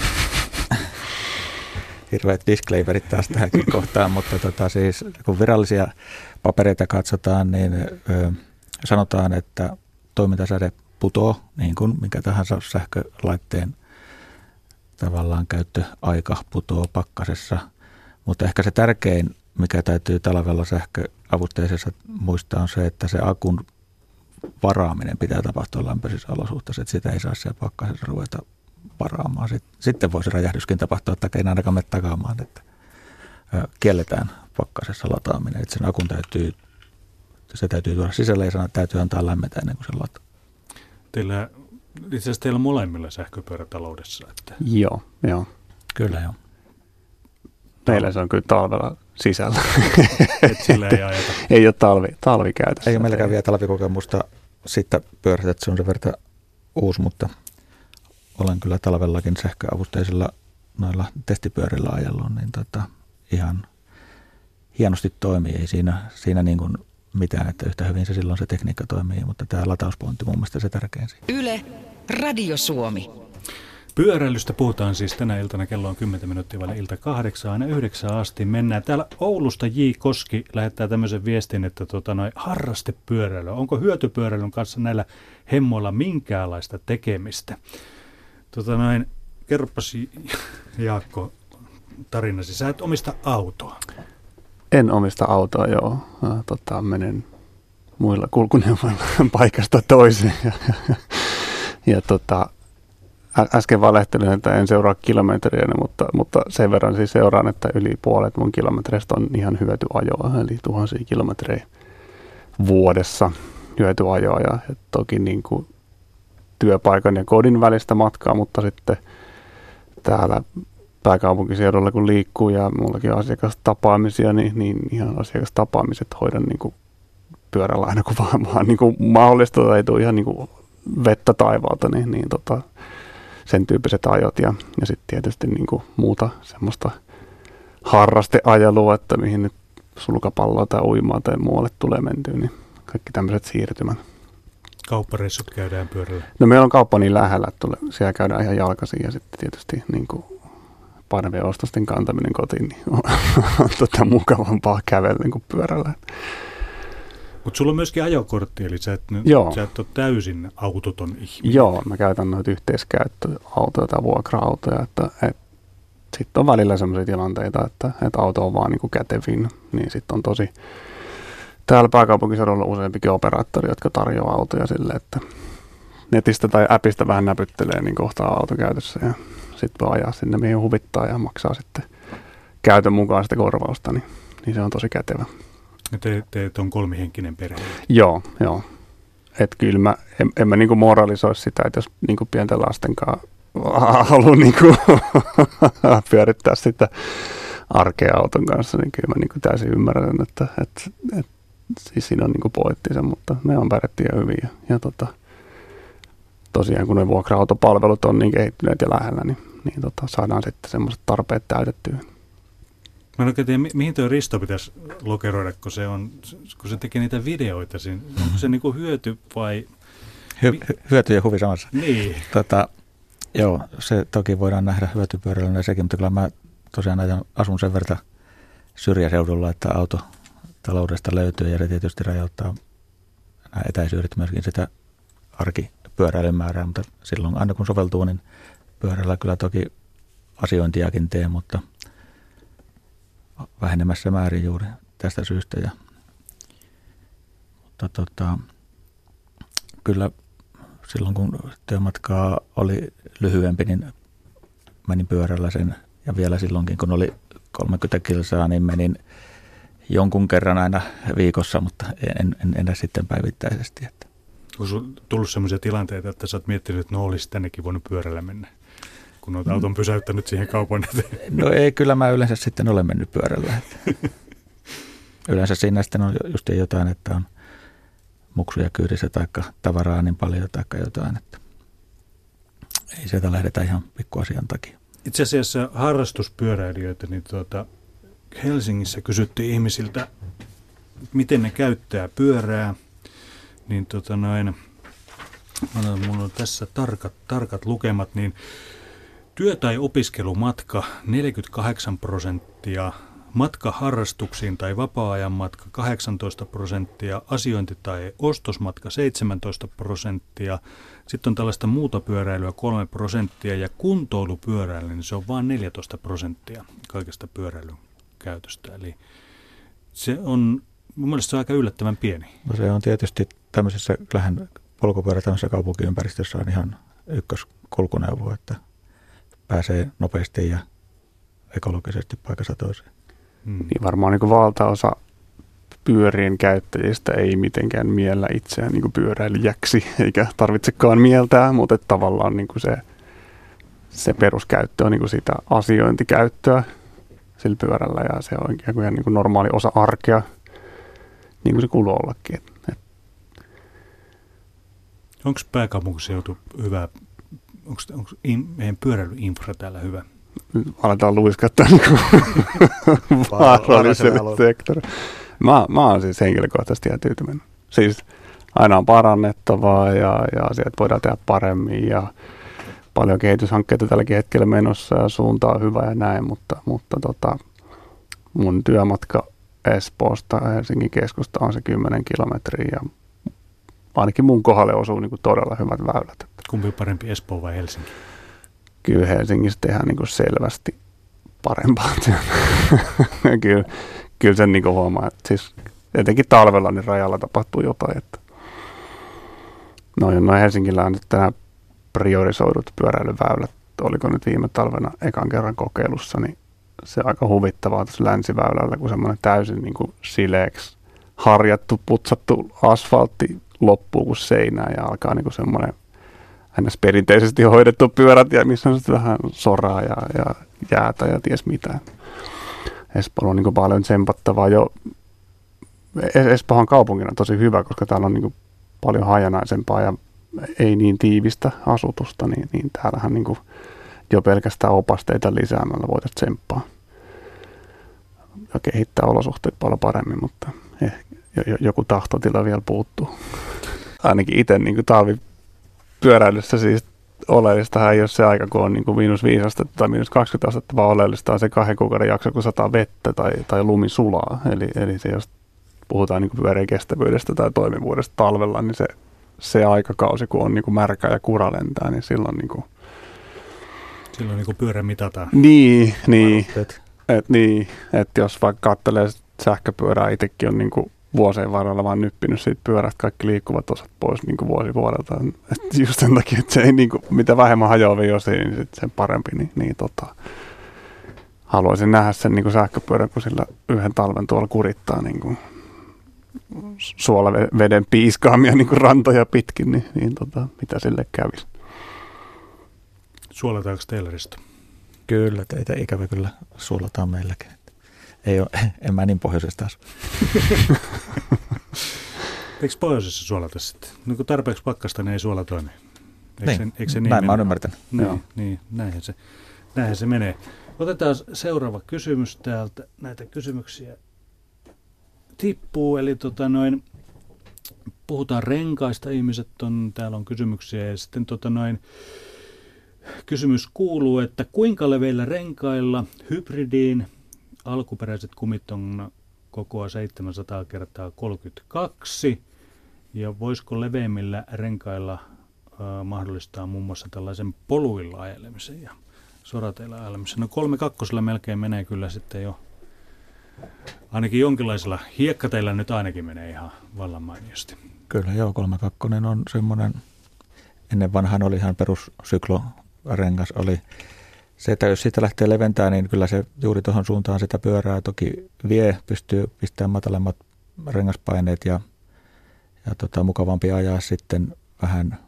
Hirveät disclaimerit taas tähänkin kohtaan, mutta tota siis, kun virallisia papereita katsotaan, niin ö, sanotaan, että toimintasäde putoo, niin kuin mikä tahansa sähkölaitteen tavallaan käyttöaika putoo pakkasessa. Mutta ehkä se tärkein, mikä täytyy talvella sähköavusteisessa muistaa, on se, että se akun varaaminen pitää tapahtua lämpöisissä olosuhteissa, että sitä ei saa siellä pakkasessa ruveta varaamaan. Sitten voisi räjähdyskin tapahtua, että ei ainakaan mene takaamaan, että kielletään pakkasessa lataaminen. Että sen akun täytyy, se täytyy tuoda sisälle ja sana, täytyy antaa lämmetä ennen kuin se lataa. Teillä, itse asiassa teillä on molemmilla sähköpyörätaloudessa. Että... Joo, joo. Kyllä joo. Meillä se on kyllä talvella sisällä. Et sillä ei ajeta. Ei ole talvi, talvikäytössä. Ei ole meilläkään vielä talvikokemusta siitä pyörästä, että se on sen verran uusi, mutta olen kyllä talvellakin sähköavusteisilla noilla testipyörillä ajellut, niin tota, ihan hienosti toimii. Ei siinä, siinä niin kuin mitään, että yhtä hyvin se silloin se tekniikka toimii, mutta tämä latauspointti mun mielestä se tärkein siinä. Yle, Radio Suomi. Pyöräilystä puhutaan siis tänä iltana, kello on kymmenen minuuttia vaille ilta kahdeksaan, aina yhdeksään asti mennään. Täällä Oulusta J. Koski lähettää tämmöisen viestin, että tota noin, harrastepyöräily. Onko hyötypyöräilyn kanssa näillä hemmoilla minkäänlaista tekemistä? Tota noin, kerropas Jaakko tarinasi. Sä et omista autoa. En omista autoa, joo. Tota, menen muilla kulkuneuvoilla paikasta toiseen. Ja, ja tota... Äsken valehtelin, että en seuraa kilometriä, mutta, mutta sen verran siis seuraan, että yli puolet mun kilometreistä on ihan hyötyajoa, eli tuhansia kilometrejä vuodessa hyötyajoa. Ja, ja toki niin kuin työpaikan ja kodin välistä matkaa, mutta sitten täällä pääkaupunkiseudulla kun liikkuu ja mullakin on asiakastapaamisia, niin, niin ihan asiakastapaamiset hoidan niin kuin pyörällä aina kun vaan, vaan niin kuin mahdollista tai ei tule ihan niin kuin vettä taivaalta, niin, niin tota, sen tyyppiset ajot ja, ja sitten tietysti niin kuin muuta semmoista harrasteajelua, että mihin nyt sulkapalloa tai uimaa tai muualle tulee mentyä, niin kaikki tämmöiset siirtymät. Kauppareissut käydään pyörällä? No meillä on kauppa niin lähellä, että tule, siellä käydään ihan jalkaisin ja sitten tietysti niin kuin painavien ostosten kantaminen kotiin niin on, on tota mukavampaa kävellä kuin pyörällä. Mutta sulla on myöskin ajokortti, eli sä et, sä et ole täysin autoton ihminen. Joo, mä käytän noita yhteiskäyttöautoja tai vuokra-autoja, että, että sitten on välillä sellaisia tilanteita, että, että auto on vaan niin kuin kätevin, niin sitten on tosi, täällä pääkaupunkiseudulla on useampikin operaattori, jotka tarjoaa autoja sille, että netistä tai appista vähän näpyttelee, niin kohtaa auto käytössä ja sitten voi ajaa sinne, mihin huvittaa ja maksaa sitten käytön mukaan sitä korvausta, niin, niin se on tosi kätevä. Ja te, teet on kolmihenkinen perhe. Joo, joo. Että kyllä mä, en, en mä niinku moralisoi sitä, että jos niinku pienten lasten kanssa haluan niinku pyörittää sitä arkea auton kanssa, niin kyllä mä niinku täysin ymmärrän, että et, et, siis siinä on niinku pointtinsa, mutta me on pärjättiin jo hyvin. Ja, ja tota, tosiaan kun ne vuokra-autopalvelut on niin kehittyneet ja lähellä, niin, niin tota, saadaan sitten semmoiset tarpeet täytettyä. Mä en oikein tiedä, mi- mihin tuo Risto pitäisi lokeroida, kun se, on, kun se tekee niitä videoita. Siinä. Onko se niinku hyöty vai? Hy- hyöty ja huvi samassa. Niin. Tota, joo, se toki voidaan nähdä hyötypyöräilynä sekin, mutta kyllä mä tosiaan ajan, asun sen verran syrjäseudulla, että auto taloudesta löytyy ja se tietysti rajoittaa nämä etäisyydet myöskin sitä arkipyöräilyn määrää, mutta silloin aina kun soveltuu, niin pyörällä kyllä toki asiointiakin teen, mutta vähenemässä määrin juuri tästä syystä. Ja, mutta tota, kyllä silloin kun työmatkaa oli lyhyempi, niin menin pyörällä sen. Ja vielä silloinkin kun oli kolmekymmentä kilsaa, niin menin jonkun kerran aina viikossa, mutta en, en enää sitten päivittäisesti. Että. Onko sinulla tullut sellaisia tilanteita, että sä oot miettinyt, että no olisi tännekin voinut pyörällä mennä? Kun olet auton pysäyttänyt siihen kaupan eteen. No ei, kyllä mä yleensä sitten olen mennyt pyörällä. Yleensä siinä sitten on just jotain, että on muksuja kyydissä tai tavaraa niin paljon tai jotain, että ei sieltä lähdetä ihan pikkuasian takia. Itse asiassa harrastuspyöräilijöitä, niin tuota, Helsingissä kysyttiin ihmisiltä, miten ne käyttää pyörää, niin tota noin, minulla on tässä tarkat, tarkat lukemat, niin työ- tai opiskelumatka neljäkymmentäkahdeksan prosenttia, matka harrastuksiin tai vapaa-ajan matka kahdeksantoista prosenttia, asiointi- tai ostosmatka seitsemäntoista prosenttia, sitten on tällaista muuta pyöräilyä kolme prosenttia ja kuntoilupyöräily, niin se on vain neljätoista prosenttia kaikesta pyöräilyn käytöstä. Eli se on, mun mielestä se on aika yllättävän pieni. No se on tietysti tämmöisessä lähden polkupyörä tämmöisessä kaupunkiympäristössä on ihan ykköskulkuneuvo, että pääsee nopeasti ja ekologisesti paikassa toiseen. Hmm. Niin varmaan niin kuin valtaosa pyörien käyttäjistä ei mitenkään miellä itseään niin kuin pyöräilijäksi, eikä tarvitsekaan mieltää, mutta että tavallaan niin kuin se, se peruskäyttö on niin kuin sitä asiointikäyttöä sillä pyörällä ja se on ikään kuin, niin kuin normaali osa arkea, niin kuin se kuuluu ollakin. Onko pääkaupunkiseutu hyvä? Onko, onko in, meidän pyöräilyinfra täällä hyvä? Aletaan luiskattaa niin vaaralliselle sektorille. Mä, mä oon siis henkilökohtaisesti ihan tyytyväinen. Siis aina on parannettavaa ja, ja asiat voidaan tehdä paremmin ja paljon kehityshankkeita tälläkin hetkellä menossa ja suunta on hyvä ja näin, mutta, mutta tota, mun työmatka Espoosta Helsingin keskusta on se kymmenen kilometriä ja ainakin mun kohdalle osuu niin kuin todella hyvät väylät. Kumpi parempi, Espoo vai Helsinki? Kyllä Helsingissä tehdään niin kuin selvästi parempaa työtä. kyllä, kyllä sen niin kuin huomaa, että siis etenkin talvella niin rajalla tapahtuu jotain. Että noin, noin Helsingillä on nyt tänään priorisoidut pyöräilyväylät. Oliko nyt viime talvena ekan kerran kokeilussa, niin se on aika huvittavaa tässä länsiväylällä, kun semmoinen täysin niin kuin sileeksi harjattu, putsattu asfaltti loppuu kuin seinään ja alkaa niin kuin semmoinen ns. Perinteisesti hoidettu pyörät, ja missä on sitten vähän soraa ja, ja jäätä ja ties mitä. Espoo on niin kuin paljon tsempattavaa jo. Espoo on kaupungina tosi hyvä, koska täällä on niin kuin paljon hajanaisempaa ja ei niin tiivistä asutusta, niin, niin täällähän niin kuin jo pelkästään opasteita lisäämällä voitaisiin tsemppaa ja kehittää olosuhteet paljon paremmin, mutta eh, joku tahtotila vielä puuttuu. Ainakin itse niin kuin talvipyöräilyssä siis oleellistahan ei ole se aika, kun on niin kuin miinus viisi astetta tai miinus kaksikymmentä astetta, vaan oleellista on se kahden kuukauden jakso, kun sataa vettä tai, tai lumi sulaa. Eli, eli se, jos puhutaan niin kuin pyörien kestävyydestä tai toimivuudesta talvella, niin se, se aikakausi, kun on niin kuin märkä ja kura lentää, niin silloin niin kuin silloin niin kuin pyörä mitataan. Niin, niin. Että niin, et jos vaikka katselee sähköpyörää, itsekin on niin kuin vuosien varrella vaan nyppinyt siitä pyörästä kaikki liikkuvat osat pois niin kuin vuosi vuodelta. Et just sen takia, että se ei niin kuin, mitä vähemmän hajoavia osia, niin sit sen parempi. Niin, niin tota, haluaisin nähdä sen niin kuin sähköpyörän, kun sillä yhden talven tuolla kurittaa niin kuin suolaveden piiskaamia niin kuin rantoja pitkin, niin, niin tota, mitä sille kävisi. Suolataanko teillä, Risto? Kyllä, teitä ikävä kyllä suolataan meilläkin. Ei ole, en mä niin pohjoisesta asu. Eikö pohjoisessa suolata sitten? No kun tarpeeksi pakkasta, niin ei suola toimi. Eikö niin, se, eikö se niin näin mene? mä oon ymmärtänyt. Niin, niin näinhän, se, näinhän se menee. Otetaan seuraava kysymys täältä. Näitä kysymyksiä tippuu, eli tota noin, puhutaan renkaista, ihmiset on, täällä on kysymyksiä ja sitten tota noin, kysymys kuuluu, että kuinka leveillä renkailla hybridiin alkuperäiset kumit on kokoa seitsemänsataa kertaa kolmekymmentäkaksi ja voisiko leveämmillä renkailla äh, mahdollistaa muun muassa tällaisen poluilla ajelemisen ja sorateilla ajelemisen. No kolme kakkosella melkein menee kyllä sitten jo, ainakin jonkinlaisella hiekkateillä nyt ainakin menee ihan vallan mainiosti. Kyllä joo, kolme kakkonen on semmoinen, ennen vanhaan oli ihan perussyklorengas oli. Se, että jos siitä lähtee leventämään, niin kyllä se juuri tuohon suuntaan sitä pyörää toki vie, pystyy pistämään matalemmat rengaspaineet ja, ja tota, mukavampi ajaa sitten vähän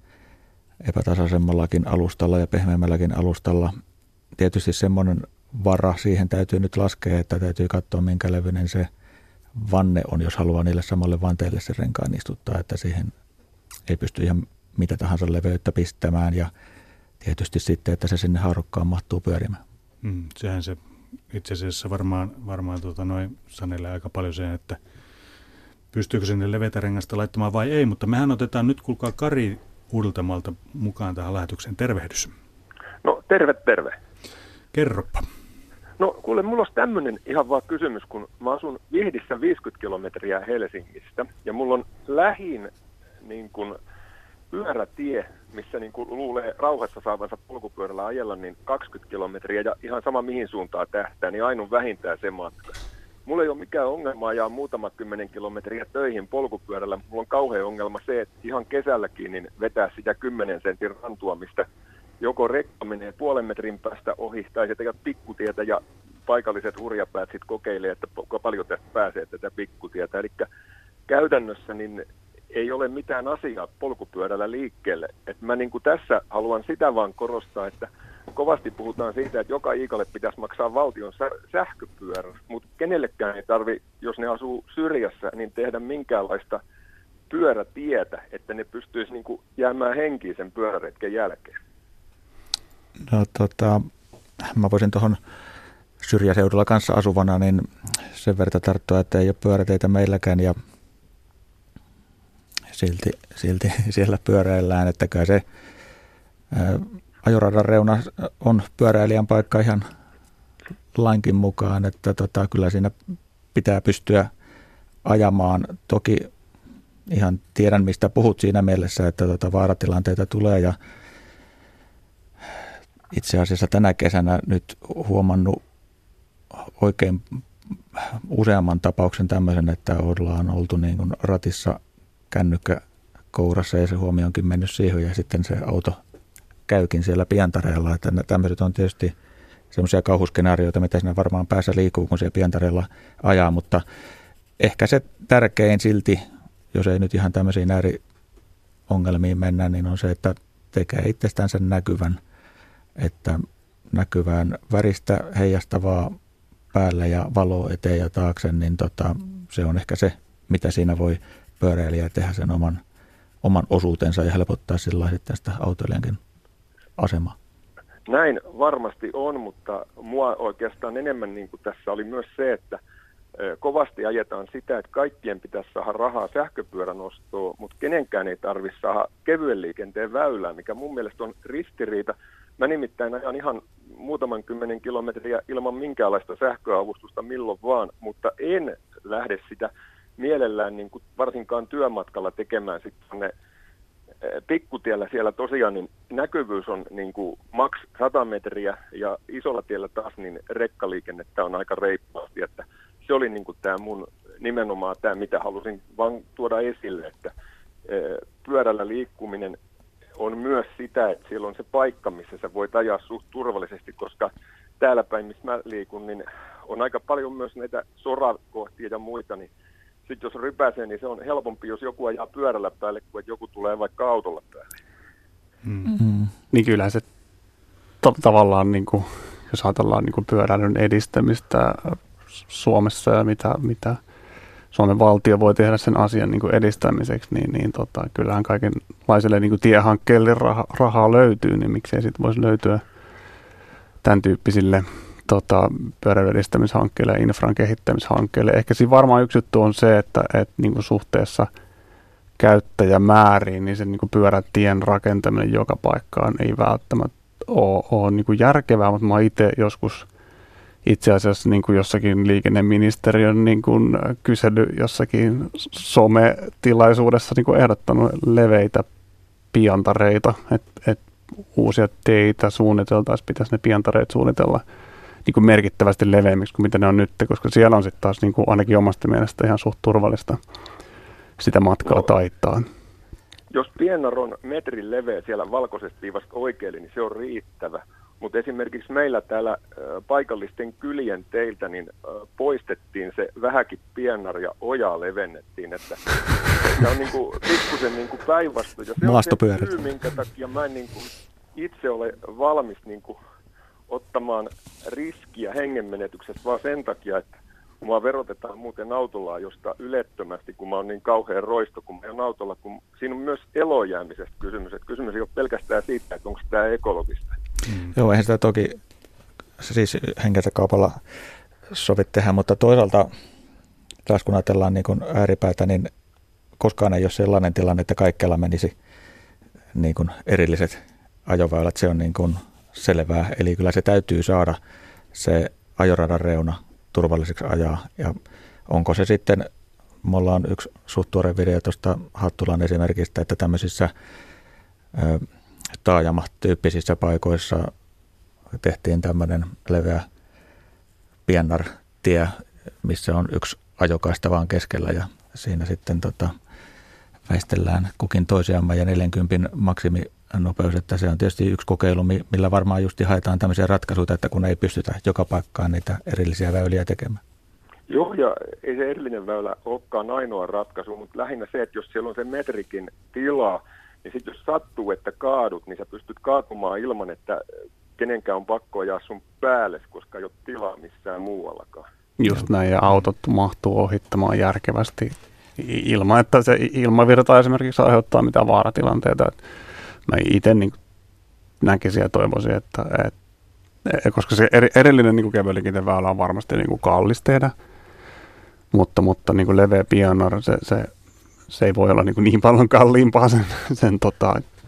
epätasaisemmallakin alustalla ja pehmeämmälläkin alustalla. Tietysti semmoinen vara siihen täytyy nyt laskea, että täytyy katsoa minkä levyinen se vanne on, jos haluaa niille samalle vanteille se renkaan istuttaa, että siihen ei pysty ihan mitä tahansa leveyttä pistämään ja tietysti sitten, että se sinne haarukkaan mahtuu pyörimään. Mm, sehän se itse asiassa varmaan, varmaan tuota noin sanelee aika paljon sen, että pystyykö sinne leveätä rengasta laittamaan vai ei, mutta mehän otetaan nyt, kuulkaa, Kari Uudeltamaalta mukaan tähän lähetykseen. Tervehdys. No terve, terve. Kerropa. No kuule, mulla olisi tämmöinen ihan vaan kysymys, kun mä asun Vihdissä viisikymmentä kilometriä Helsingistä ja mulla on lähin niin kuin pyörätie, missä niin kuin luulee rauhassa saavansa polkupyörällä ajella, niin kaksikymmentä kilometriä ja ihan sama mihin suuntaan tähtää, niin ainut vähintään se matka. Mulla ei ole mikään ongelma ajaa muutama kymmenen kilometriä töihin polkupyörällä. Mulla on kauhean ongelma se, että ihan kesälläkin niin vetää sitä kymmenen sentin rantua, mistä joko rekka menee puolen metrin päästä ohi tai se tekee pikkutietä ja paikalliset hurjapäät sitten kokeilee, että paljon tästä pääsee tätä pikkutietä. Eli käytännössä niin ei ole mitään asiaa polkupyörällä liikkeelle. Et mä niin kuin tässä haluan sitä vaan korostaa, että kovasti puhutaan siitä, että joka iikalle pitäisi maksaa valtion sähköpyörä, mutta kenellekään ei tarvi, jos ne asuu syrjässä, niin tehdä minkäänlaista pyörätietä, että ne pystyisi niin kuin jäämään henkiin sen pyöräretken jälkeen. No tota, mä voisin tuohon syrjäseudulla kanssa asuvana, niin sen verran tarttua, että ei ole pyöräteitä meilläkään ja silti, silti siellä pyöräillään, että kai se ää, ajoradan reuna on pyöräilijän paikka ihan lainkin mukaan, että tota, kyllä siinä pitää pystyä ajamaan. Toki ihan tiedän, mistä puhut siinä mielessä, että tota, vaaratilanteita tulee ja itse asiassa tänä kesänä nyt huomannut oikein useamman tapauksen tämmöisen, että ollaan oltu niin kuin ratissa kännykkä kourassa ja se huomio onkin mennyt siihen ja sitten se auto käykin siellä pientareella. Että tämmöiset on tietysti semmoisia kauhuskenaarioita, mitä siinä varmaan päässä liikkuu, kun siellä pientareella ajaa, mutta ehkä se tärkein silti, jos ei nyt ihan tämmöisiin ääriongelmiin mennä, niin on se, että tekee itsestään sen näkyvän, että näkyvään väristä heijastavaa päälle ja valo eteen ja taakse, niin tota, se on ehkä se, mitä siinä voi pyöräilijä tehdä sen oman, oman osuutensa ja helpottaa sillä sitten sitä autoilijankin asemaa. Näin varmasti on, mutta mua oikeastaan enemmän niin kuin tässä oli myös se, että kovasti ajetaan sitä, että kaikkien pitäisi saada rahaa sähköpyörän ostoon, mutta kenenkään ei tarvitse saada kevyen liikenteen väylää, mikä mun mielestä on ristiriita. Mä nimittäin ajan ihan muutaman kymmenen kilometriä ilman minkäänlaista sähköavustusta milloin vaan, mutta en lähde sitä mielellään niin kuin varsinkaan työmatkalla tekemään sitten tuonne pikkutiellä. Siellä tosiaan niin näkyvyys on niin kuin maks sata metriä ja isolla tiellä taas niin rekkaliikennettä on aika reippaasti, että se oli niin kuin tämä mun nimenomaan tämä, mitä halusin vaan tuoda esille, että pyörällä liikkuminen on myös sitä, että siellä on se paikka, missä sä voit ajaa suht turvallisesti, koska täällä päin, missä mä liikun, niin on aika paljon myös näitä sorakohtia ja muita, niin sitten jos rypäsee, niin se on helpompi, jos joku ajaa pyörällä päälle, kuin että joku tulee vaikka autolla päälle. Mm. Niin kyllä se to- tavallaan, niin kuin, jos ajatellaan niin kuin pyöräilyn edistämistä Suomessa ja mitä, mitä Suomen valtio voi tehdä sen asian niin kuin edistämiseksi, niin, niin tota, kyllähän kaikenlaiselle niin kuin tiehankkeelle raha, rahaa löytyy, niin miksei sitten voisi löytyä tämän tyyppisille tota, pyöräilyn edistämishankkeille ja infran kehittämishankkeille. Ehkä siinä varmaan yksi juttu on se, että et, niin kuin suhteessa käyttäjämääriin, niin se niin kuin pyörätien rakentaminen joka paikkaan ei välttämättä ole, ole niin kuin järkevää, mutta mä itse joskus itse asiassa niin kuin jossakin liikenneministeriön niin kuin kysely jossakin sometilaisuudessa niin kuin ehdottanut leveitä pientareita, että et uusia teitä suunniteltaisiin, pitäisi ne pientareet suunnitella niin kuin merkittävästi leveämmiksi kuin mitä ne on nyt, koska siellä on sitten taas niin kuin ainakin omasta mielestä ihan suht turvallista sitä matkaa no, taittaa. Jos pienar on metrin leveä siellä valkoisesta viivasta oikealle, niin se on riittävä. Mutta esimerkiksi meillä täällä ä, paikallisten kylien teiltä niin ä, poistettiin se vähäkin pienar ja ojaa levennettiin, että se on niinku pikkusen niinku päinvastoin. Ja se on se syy, minkä takia mä en niinku itse ole valmis niinku ottamaan riskiä hengenmenetyksestä, vaan sen takia, että kun mua verotetaan muuten autolla josta ylettömästi, kun mä oon niin kauhean roisto, kun mä oon autolla, kun siinä on myös elojäämisestä kysymys. Että kysymys ei ole pelkästään siitä, että onko tämä ekologista. Mm. Joo, eihän sitä toki siis henkensä kaupalla sovi tehdä, mutta toisaalta taas kun ajatellaan niin kuin ääripäätä, niin koskaan ei ole sellainen tilanne, että kaikkialla menisi niin kuin erilliset ajoväylät. Se on niin kuin selvää. Eli kyllä se täytyy saada se ajoradan reuna turvalliseksi ajaa. Ja onko se sitten, mulla on yksi suht tuore video tuosta Hattulan esimerkistä, että tämmöisissä ö, taajama-tyyppisissä paikoissa tehtiin tämmöinen leveä piennartie, missä on yksi ajokaista vaan keskellä ja siinä sitten tota, väistellään kukin toisiamme ja neljänkympin maksiminopeus, että se on tietysti yksi kokeilu, millä varmaan just haetaan tämmöisiä ratkaisuja, että kun ei pystytä joka paikkaan niitä erillisiä väyliä tekemään. Joo, ja ei se erillinen väylä olekaan ainoa ratkaisu, mutta lähinnä se, että jos siellä on se metrikin tilaa, niin sitten jos sattuu, että kaadut, niin sä pystyt kaatumaan ilman, että kenenkään on pakko ajaa sun päälle, koska ei ole tilaa missään muuallakaan. Just näin, ja autot mahtuu ohittamaan järkevästi ilman, että se ilmavirta esimerkiksi aiheuttaa mitään vaaratilanteita. Mä itse niin näkisin ja toivoisin, että, että koska se erillinen niin kevyeliikenteen väylä on varmasti niin kuin kallis tehdä, mutta, mutta niin kuin leveä pianar, se, se, se ei voi olla niin, kuin niin paljon kalliimpaa sen, sen tota,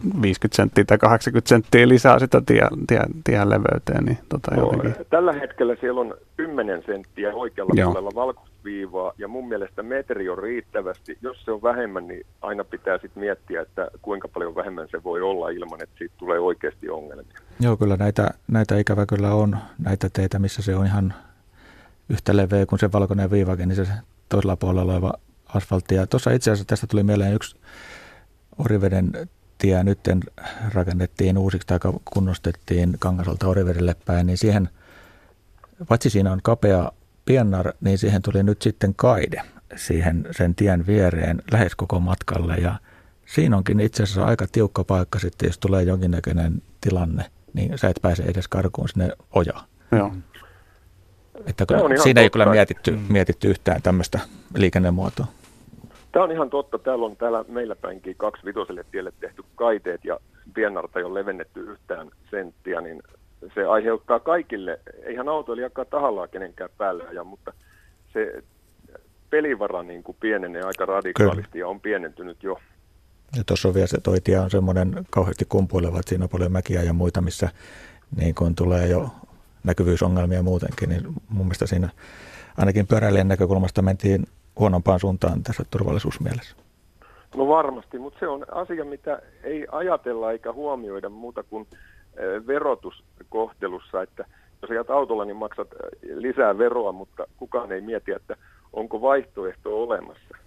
viisikymmentä senttiä tai kahdeksankymmentä senttiä lisää sitä tien, tien, tien leveyteen. Niin tota no, tällä hetkellä siellä on kymmenen senttiä oikealla Joo. puolella valkoista viivaa, ja mun mielestä metri on riittävästi. Jos se on vähemmän, niin aina pitää sitten miettiä, että kuinka paljon vähemmän se voi olla ilman, että siitä tulee oikeasti ongelmia. Joo, kyllä näitä, näitä ikävä kyllä on, näitä teitä, missä se on ihan yhtä leveä kuin se valkoinen viivakin, niin se toisella puolella oleva asfaltti. Ja tuossa itse asiassa tästä tuli mieleen yksi Oriveden tie, nyt rakennettiin uusiksi tai kunnostettiin Kangasolta Orivedelle päin, niin siihen, paitsi siinä on kapea piennar, niin siihen tuli nyt sitten kaide siihen sen tien viereen lähes koko matkalle. Ja siinä onkin itse asiassa aika tiukka paikka sitten, jos tulee jonkinnäköinen tilanne, niin sä et pääse edes karkuun sinne ojaan. Joo. Että siinä ei kyllä mietitty, mm. mietitty yhtään tämmöistä liikennemuotoa. Tämä on ihan totta. Täällä on täällä meillä päinkin kaksi vitoselle tielle tehty kaiteet ja piennarta ei ole levennetty yhtään senttiä, niin se aiheuttaa kaikille, eihän autoilijakaan tahallaan kenenkään päälle aja, mutta se pelivara niin kuin pienenee aika radikaalisti Kyllä. ja on pienentynyt jo. Ja tuossa on vielä se toi tie on semmoinen kauheasti kumpuileva, että siinä on paljon mäkiä ja muita, missä niin kun tulee jo näkyvyysongelmia muutenkin, niin mun mielestä siinä ainakin pyöräilijän näkökulmasta mentiin huonompaan suuntaan tässä turvallisuusmielessä. No varmasti, mutta se on asia, mitä ei ajatella eikä huomioida muuta kuin verotuskohtelussa, että jos ajat autolla, niin maksat lisää veroa, mutta kukaan ei mieti, että onko vaihtoehto olemassa.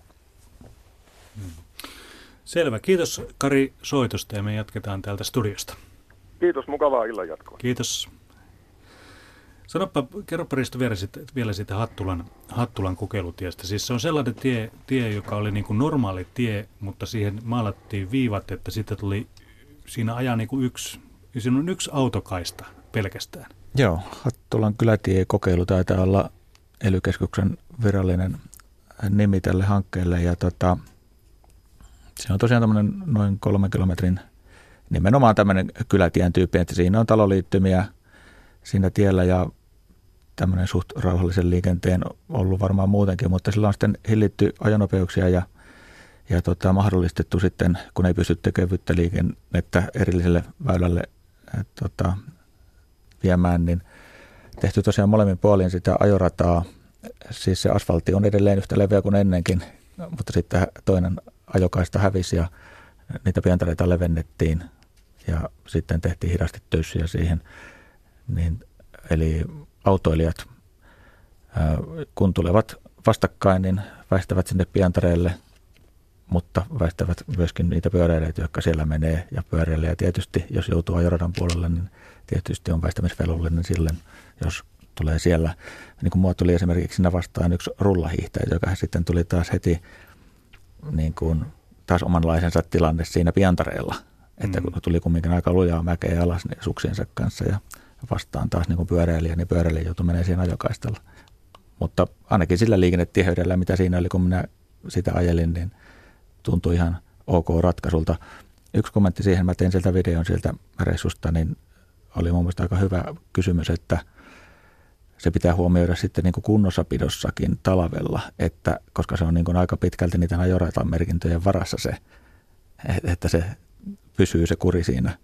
Selvä. Kiitos Kari soitosta ja me jatketaan täältä studiosta. Kiitos, mukavaa illan jatkoa. Kiitos. Sanoppa, kerropa Risto vielä siitä, vielä siitä Hattulan, Hattulan kokeilutiestä. Siis se on sellainen tie, tie joka oli niin kuin normaali tie, mutta siihen maalattiin viivat, että siitä tuli, siinä ajaa niin kuin yksi, siinä on yksi autokaista pelkästään. Joo, Hattulan kylätie-kokeilu taitaa olla E L Y-keskuksen virallinen nimi tälle hankkeelle. Ja tota, se on tosiaan tämmöinen noin kolmen kilometrin nimenomaan tämmöinen kylätien tyyppi, että siinä on taloliittymiä siinä tiellä ja tämmöinen suht rauhallisen liikenteen ollut varmaan muutenkin, mutta sillä on sitten hillitty ajonopeuksia ja, ja tota, mahdollistettu sitten, kun ei pysty kevyttä liikennettä erilliselle väylälle et, tota, viemään, niin tehty tosiaan molemmin puolin sitä ajorataa. Siis se asfaltti on edelleen yhtä leveä kuin ennenkin, mutta sitten toinen ajokaista hävisi ja niitä pientareita levennettiin ja sitten tehtiin hidastetöyssiä siihen. Niin, eli autoilijat, kun tulevat vastakkain, niin väistävät sinne pientareille, mutta väistävät myöskin niitä pyöräilijöitä, jotka siellä menee ja pyöräilee. Ja tietysti, jos joutuu ajoradan puolelle, niin tietysti on väistämisvelvollinen silloin, jos tulee siellä. Niin kuin mua tuli esimerkiksi siinä vastaan yksi rullahiihtäjä, joka sitten tuli taas heti niin kuin, taas omanlaisensa tilanne siinä pientareella. Että kun tuli kumminkin aika lujaa mäkeä alas niin suksiensa kanssa ja vastaan taas niin kuin pyöräilijä, niin pyöräilijä joutui menee siinä ajokaistalla. Mutta ainakin sillä liikennetiheydellä, mitä siinä oli, kun minä sitä ajelin, niin tuntui ihan ok ratkaisulta. Yksi kommentti siihen, mä tein sieltä videon sieltä reissusta, niin oli mun mielestä aika hyvä kysymys, että se pitää huomioida sitten niin kuin kunnossapidossakin talvella, että, koska se on niin kuin aika pitkälti niiden ajoratamerkintöjen varassa se, että se pysyy se kuri siinä,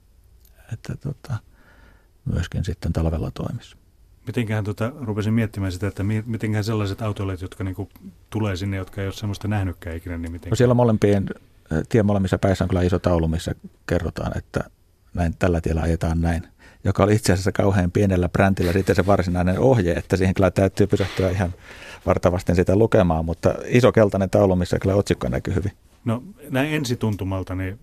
että tota, myöskin sitten talvella toimisi. Mitenköhän tota, rupesin miettimään sitä, että mitenköhän sellaiset autoilijat, jotka niinku tulee sinne, jotka ei ole semmoista nähnytkään ikinä, niin miten? No siellä molempien, tien molemmissa päissä on kyllä iso taulu, missä kerrotaan, että näin, tällä tiellä ajetaan näin, joka oli itse asiassa kauhean pienellä brändillä sitten se varsinainen ohje, että siihen kyllä täytyy pysähtyä ihan vartavasten sitä lukemaan, mutta iso keltainen taulu, missä kyllä otsikko näkyy hyvin. No näin ensituntumalta, niin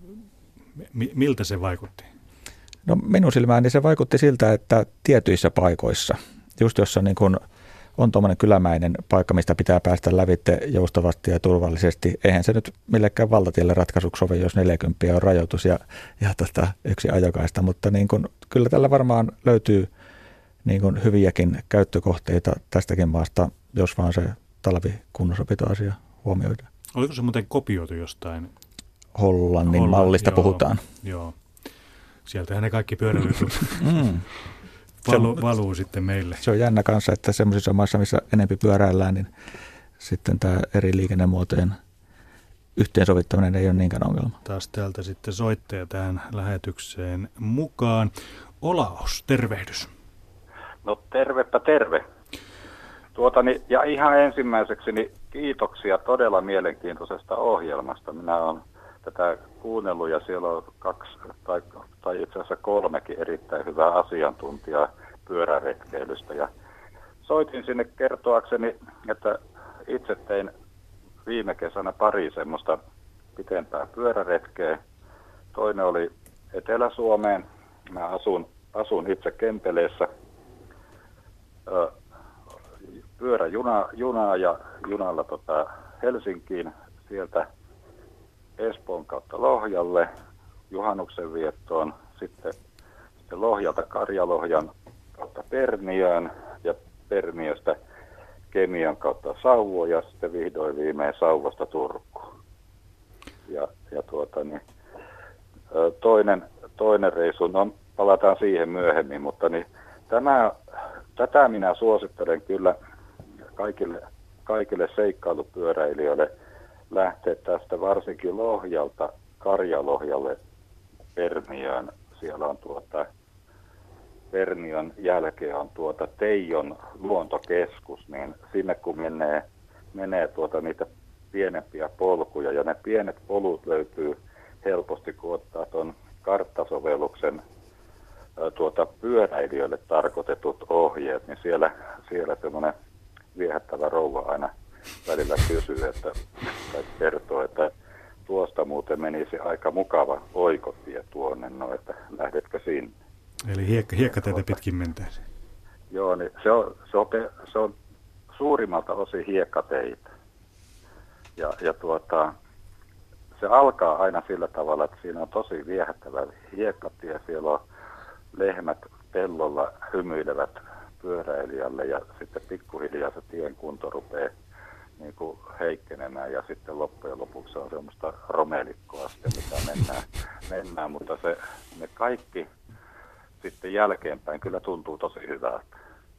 miltä se vaikutti? No minun silmään niin se vaikutti siltä, että tietyissä paikoissa, just jossa niin kun on tuommoinen kylämäinen paikka, mistä pitää päästä lävitse joustavasti ja turvallisesti, eihän se nyt millekään valtatielle ratkaisuksi sovi, jos neljäkymmentä on rajoitus ja, ja tota, yksi ajokaista, mutta niin kun, kyllä tällä varmaan löytyy niin kun hyviäkin käyttökohteita tästäkin maasta, jos vaan se talvikunnossapitoasia huomioidaan. Oliko se muuten kopioitu jostain? Hollannin Holland, mallista joo, puhutaan. Joo. Sieltähän ne kaikki pyöräilytut mm. valu, valuu sitten meille. Se on jännä kanssa, että semmoisissa maissa, missä enempi pyöräillään, niin sitten tämä eri liikennemuotojen yhteensovittaminen ei ole niinkään ongelma. Taas täältä sitten soittaja tähän lähetykseen mukaan. Olaos, tervehdys. No tervepä terve. Tuotani, ja ihan ensimmäiseksi niin kiitoksia todella mielenkiintoisesta ohjelmasta. Minä olen tätä kuunnellut ja siellä on kaksi tai, tai itse asiassa kolmekin erittäin hyvää asiantuntijaa pyöräretkeilystä. Ja soitin sinne kertoakseni, että itse tein viime kesänä pari semmoista pitempää pyöräretkeä. Toinen oli Etelä-Suomeen. Mä asun, asun itse Kempeleessä. Ö, pyöräjuna junaa ja junalla tota Helsinkiin, sieltä Espoon kautta Lohjalle juhannuksen viettoon, sitten, sitten Lohjalta Karjalohjan kautta Perniöön ja Perniöstä Kemion kautta Sauvoon ja sitten vihdoin viimein Sauvosta Turkuun. Ja, ja tuota, niin, toinen, toinen reissu, no palataan siihen myöhemmin, mutta niin, tämä, tätä minä suosittelen kyllä kaikille, kaikille seikkailupyöräilijöille lähteä tästä varsinkin Lohjalta Karjalohjalle Perniöön. Siellä on tuota, Perniön jälkeen on tuota Teijon luontokeskus, niin sinne kun menee, menee tuota niitä pienempiä polkuja, ja ne pienet polut löytyy helposti, kun ottaa tuon karttasovelluksen tuota pyöräilijöille tarkoitetut ohjeet, niin siellä, siellä semmoinen viehättävä rouva aina välillä kysyy, että, tai kertoo, että tuosta muuten menisi aika mukava oikotie tuonne, no että lähdetkö sinne. Eli hiekka, hiekkateitä pitkin mentäisiin. Joo, niin se on, se on, se on suurimmalta osin hiekkateitä. Ja, ja tuota, se alkaa aina sillä tavalla, että siinä on tosi viehättävä hiekkatie. Siellä on lehmät pellolla hymyilevät pyöräilijälle ja sitten pikkuhiljaa se tien kunto rupeaa niin kuin heikkenemään ja sitten loppujen lopuksi se on semmoista romelikkoa sitten, mitä mennään, mennään. Mutta se, ne kaikki sitten jälkeenpäin kyllä tuntuu tosi hyvältä.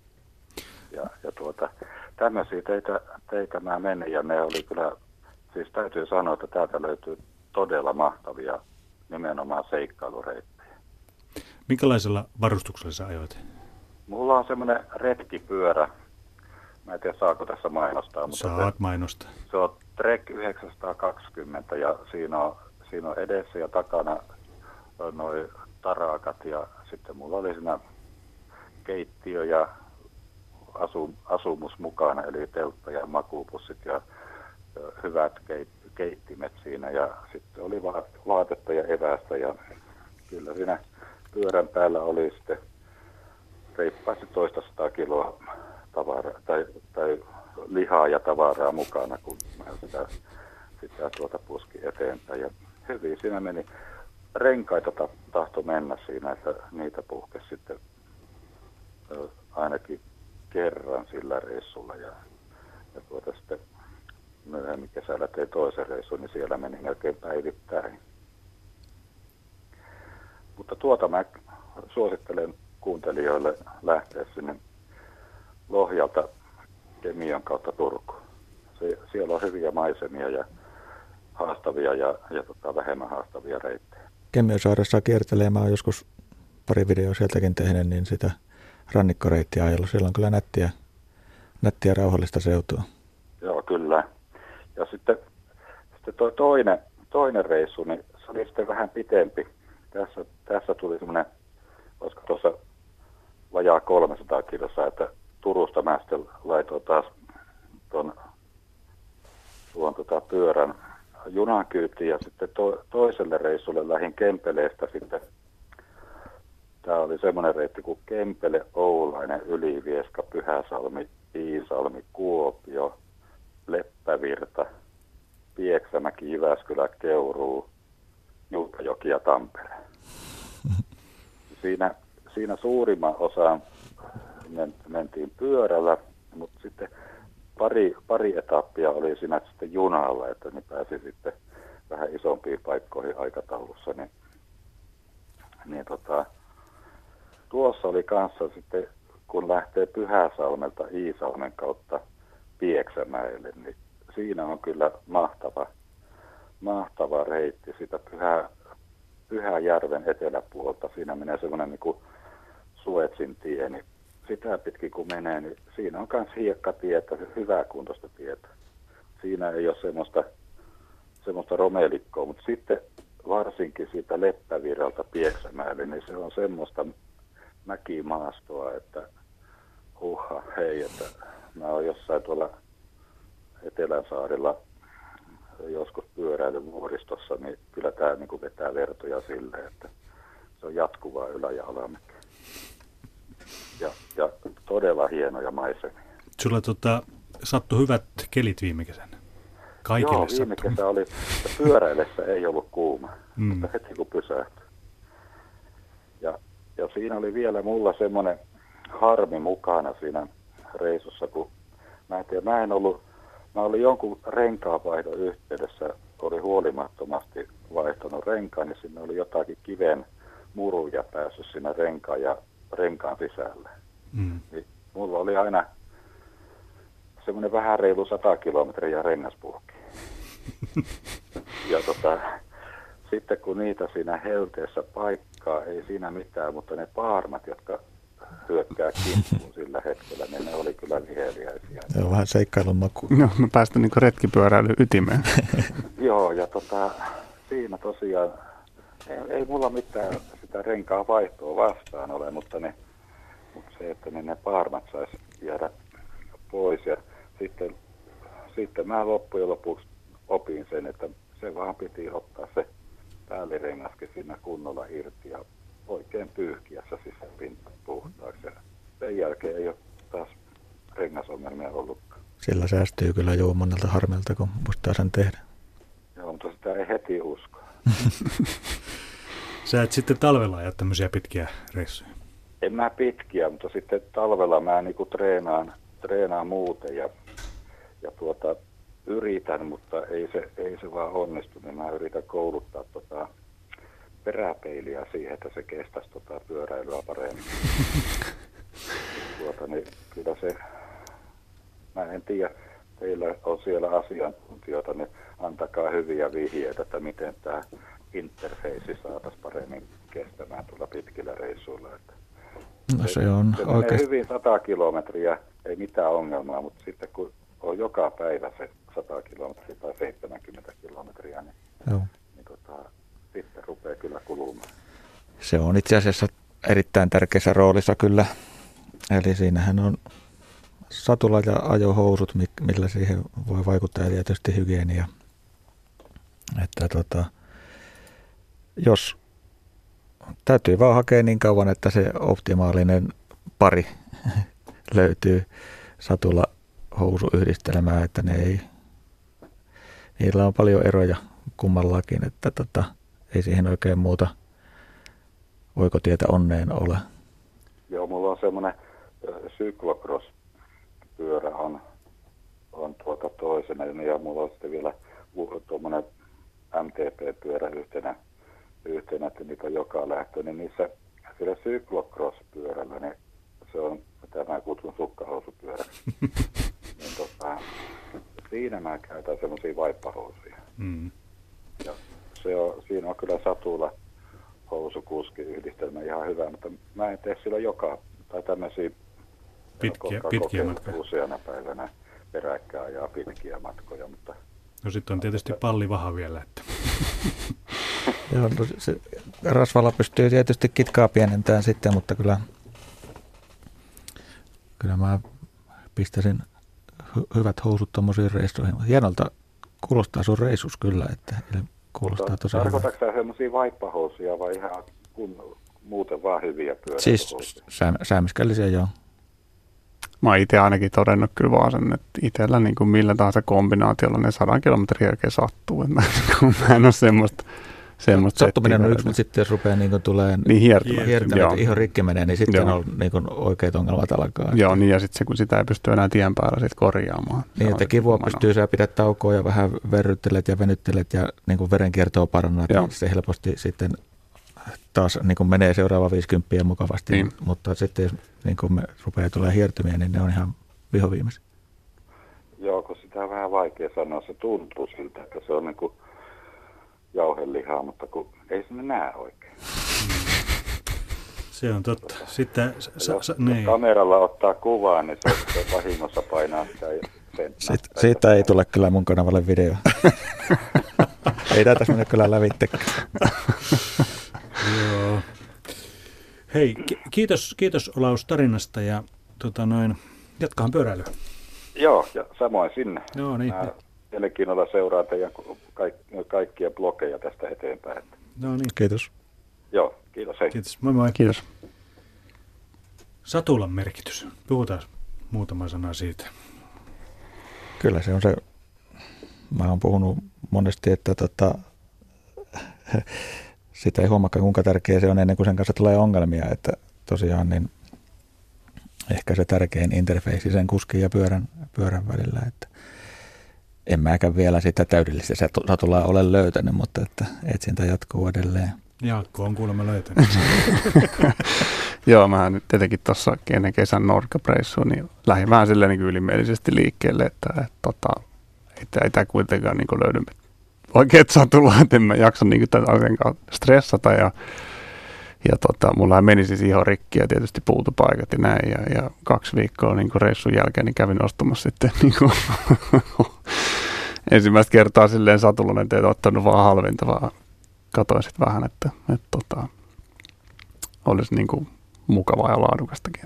Ja, ja tuota, tämmöisiä teitä, teitä mä menin ja ne oli kyllä, siis täytyy sanoa, että täältä löytyy todella mahtavia nimenomaan seikkailureittejä. Minkälaisella varustuksella sä ajoit? Mulla on semmoinen retkipyörä. Mä en tiedä, saako tässä mainostaa. Mutta Saat se, mainostaa. Se on Trek yhdeksänsataakaksikymmentä ja siinä on, siinä on edessä ja takana noi tarakat ja sitten mulla oli siinä keittiö ja asu, asumus mukana, eli teltta ja makuupussit ja hyvät keit, keittimet siinä ja sitten oli va, vaatetta ja evästä ja kyllä siinä pyörän päällä oli sitten reippaasti toista sataa kiloa tavaraa, tai, tai lihaa ja tavaraa mukana, kun mä sitä, sitä tuota puski eteenpäin. Ja hyvin siinä meni. Renkaita tahtoi mennä siinä, että niitä puhkesi sitten ö, ainakin kerran sillä reissulla. Ja, ja tuota sitten myöhemmin kesällä tein toisen reissun, niin siellä meni melkein päivittäin. Mutta tuota mä suosittelen kuuntelijoille lähteä sinne Lohjalta Kemion kautta Turkuun. Se, siellä on hyviä maisemia ja haastavia ja, ja tota, vähemmän haastavia reittejä. Kemiosaaressa kiertelee, mä oon joskus pari videoa sieltäkin tehnyt, niin sitä rannikkoreittiä ajellut. Siellä on kyllä nättiä, nättiä rauhallista seutua. Joo, kyllä. Ja sitten, sitten toi toinen, toinen reissu, niin se oli sitten vähän pitempi. Tässä, tässä tuli semmoinen, olisiko tuossa vajaa kolmesataa kilossa, että Turusta mä sitten laitoin taas tuon, tuon tota pyörän junan kyytiin ja sitten to, toiselle reissulle lähdin Kempeleestä sitten. Tämä oli semmoinen reitti kuin Kempele, Oulainen, Ylivieska, Pyhäsalmi, Iisalmi, Kuopio, Leppävirta, Pieksämäki, Jyväskylä, Keuruu, Juupajoki ja Tampere. Siinä, siinä suurimman osan mentiin pyörällä, mutta sitten pari, pari etappia oli siinä sitten junalla, että ne pääsi sitten vähän isompiin paikkoihin aikataulussa. Niin, niin tota, tuossa oli kanssa sitten, kun lähtee Pyhäsalmelta Iisalmen kautta Pieksämäelle, niin siinä on kyllä mahtava, mahtava reitti sitä Pyhä, Pyhäjärven eteläpuolta. Siinä menee semmoinen niin kuin Suetsin tie, niin sitä pitkin kun menee, niin siinä on myös hiekkatietä, hyvää kuntoista tietä. Siinä ei ole semmoista, semmoista romelikkoa, mutta sitten varsinkin siitä Leppävirralta Pieksämäelle, niin se on semmoista mäkimaastoa, että huha, hei, että mä oon jossain tuolla Etelänsaarilla joskus pyöräilyn vuoristossa, niin kyllä tämä niin kuin vetää vertoja silleen, että se on jatkuvaa ylä- ja alamäkeä. Ja, ja todella hienoja maisemia. Sulla tota, sattui hyvät kelit viime kesänä. Kaikille Joo, viime sattui. kesä oli, pyöräillessä ei ollut kuuma, Mm. mutta heti kun pysähtyi. Ja, ja siinä oli vielä mulla semmoinen harmi mukana siinä reissussa, kun mä en tiedä, mä en ollut, mä olin jonkun renkaanvaihdon yhteydessä, oli huolimattomasti vaihtanut renkaan, niin sinne oli jotakin kiven muruja päässyt siinä renkaan ja renkaan sisälle. Mm. Niin mulla oli aina semmoinen vähän reilu sata kilometriä rengaspuhki. Ja tota, sitten kun niitä siinä helteessä paikkaa, ei siinä mitään, mutta ne paarmat, jotka hyökkää kimppuun sillä hetkellä, niin ne oli kyllä viheliäisiä. Se on vähän seikkailun maku. No, mä päästän niin retkipyöräilyn ytimeen. Joo, ja tota, siinä tosiaan, ei, ei mulla mitään sitä renkaa vaihtoa vastaan ole, mutta, ne, mutta se, että ne, ne paarmat saisi jäädä pois. Ja sitten, sitten mä loppujen lopuksi opin sen, että se vaan piti ottaa se päällirengaskin siinä kunnolla irti ja oikein pyyhkiä se sisäpinta puhtaaksi. Ja sen jälkeen ei ole taas rengasongelmia ollutkaan. Sillä säästyy kyllä jo monelta harmilta, kun muistaa sen tehdä. Joo, mutta sitä ei heti usko. Sä et sitten talvella aja tämmöisiä pitkiä reissuja? En mä pitkiä, mutta sitten talvella mä niinku treenaan, treenaan muuten ja, ja tuota, yritän, mutta ei se, ei se vaan onnistu. Niin mä yritän kouluttaa tota peräpeiliä siihen, että se kestäisi tota pyöräilyä paremmin. tuota, niin kyllä se, mä en tiedä, teillä on siellä asiantuntijoita, niin antakaa hyviä vihjeitä, että miten tämä interfeissi saataisiin paremmin kestämään tuolla pitkillä reissuilla. Että No se on se oikeasti. menee hyvin sata kilometriä, ei mitään ongelmaa, mutta sitten kun on joka päivä se sata kilometriä tai seitsemänkymmentä kilometriä, niin, Joo. niin tota, sitten rupeaa kyllä kulumaan. Se on itse asiassa erittäin tärkeässä roolissa kyllä. Eli siinähän on satula ja ajohousut, millä siihen voi vaikuttaa, ja tietysti hygienia. Että tota, jos täytyy vaan hakea niin kauan, että se optimaalinen pari löytyy satula housuyhdistelmää, että ne ei, niillä on paljon eroja kummallakin, että tota, ei siihen oikein muuta oikotietä onneen ole. Joo, mulla on semmoinen cyclocross-pyörä on, on tuota toisena, ja mulla on sitten vielä tuommoinen M T P-pyörä yhtenä, yhtenä, että niitä on joka lähtö, niin niissä sillä cyclocross-pyörällä, niin se on, mitä mä kutsun sukkahousupyöräksi, niin tota, siinä mä käytän semmoisia vaippahousuja. Mm. Ja se on, siinä on kyllä satula housukuski-yhdistelmä ihan hyvä, mutta mä en tee sillä joka, tai tämmöisiä Pitkiä, pitkiä matkoja. Useana päivänä peräkkäin ajaa pitkiä matkoja, mutta No sitten on tietysti pallivaha vielä. Että. Joo, no se rasvalla pystyy tietysti kitkaa pienentämään sitten, mutta kyllä, kyllä mä pistäisin hy- hyvät housut tommosiin reissuihin. Hienolta kuulostaa sun reissus kyllä, että kuulostaa tosi hyvä. Tarkoitatko sä semmoisia vaippahousuja vai ihan kun, muuten vaan hyviä pyöräilyhousuja? Siis sää, säämiskällisiä joo. Mä oon itse ainakin todennut kyllä vaan sen, että itsellä niin kuin millä tahansa kombinaatiolla ne sadan kilometrin jälkeen sattuu. Että mä, mä en ole semmoista, semmoista Sattuminen on yksi, mutta sitten jos rupeaa niin tulee niin hiertymään. hiertymään, että ihan rikki menee, niin sitten Joo. on niin kuin oikeat ongelmat alkaa. Joo, niin ja sitten se, kun sitä ei pysty enää tien päällä sit korjaamaan. Niin, että kivua pystyy sä pidät taukoa ja vähän verryttelet ja venyttelet ja niin kuin verenkiertoa parannat, niin se helposti sitten taas niin kuin menee seuraava viisikymppiä mukavasti, niin. Mutta sitten jos niin kuin me rupeaa tulemaan hiertymiä, niin ne on ihan vihoviimeisiä. Joo, kun sitä on vähän vaikea sanoa, se tuntuu siltä, että se on niin kuin jauhelihaa, mutta kun ei sinne näe oikein. Se on totta. Sitten, jos, sa, sa, jos niin. kameralla ottaa kuvaa, niin se, se vahingossa painaa sitä. Sen Siit, siitä ei tule kyllä mun kanavalle video. Ei tätä mennä kyllä lävittekään. Joo. Hei, ki- kiitos, kiitos Olaus tarinasta ja tota noin, jatkahan pyöräilyä. Joo, ja samoin sinne. Joo, niin. Mä mielenkiinnolla seuraa teidän kaik- kaikkia blogeja tästä eteenpäin. No niin. Kiitos. Joo, kiitos. Hei. Kiitos. Moi moi. Kiitos. Satulan merkitys. Puhutaan muutama sana siitä. Kyllä se on se, mä oon puhunut monesti, että tota, sitä ei huomaakaan kuinka tärkeä se on ennen kuin sen kanssa tulee ongelmia, että tosiaan niin ehkä se tärkein interfeissi sen kuskin ja pyörän, pyörän välillä, että en mäkään vielä sitä täydellistä satulaa ole löytänyt, mutta että etsintä jatkuu edelleen. Jaakko on kuulemma löytänyt. Joo, mä nyt tietenkin tuossa ennen kesän Nordkapreissuun, niin lähdin vähän silleen niin ylimielisesti liikkeelle, että, että, että että ei tämä kuitenkaan niin löydy oikeat satulaa, että en mä jaksa niin tämän stressata ja, ja tota, mulla meni siis ihan rikki ja tietysti puutupaikat ja näin ja, ja kaksi viikkoa niin reissun jälkeen niin kävin ostamassa sitten niin kuin, ensimmäistä kertaa silleen satulan, että ei ottanut vaan halvinta, vaan katoin sitten vähän, että, että tota, olisi niin kuin mukavaa ja laadukastakin.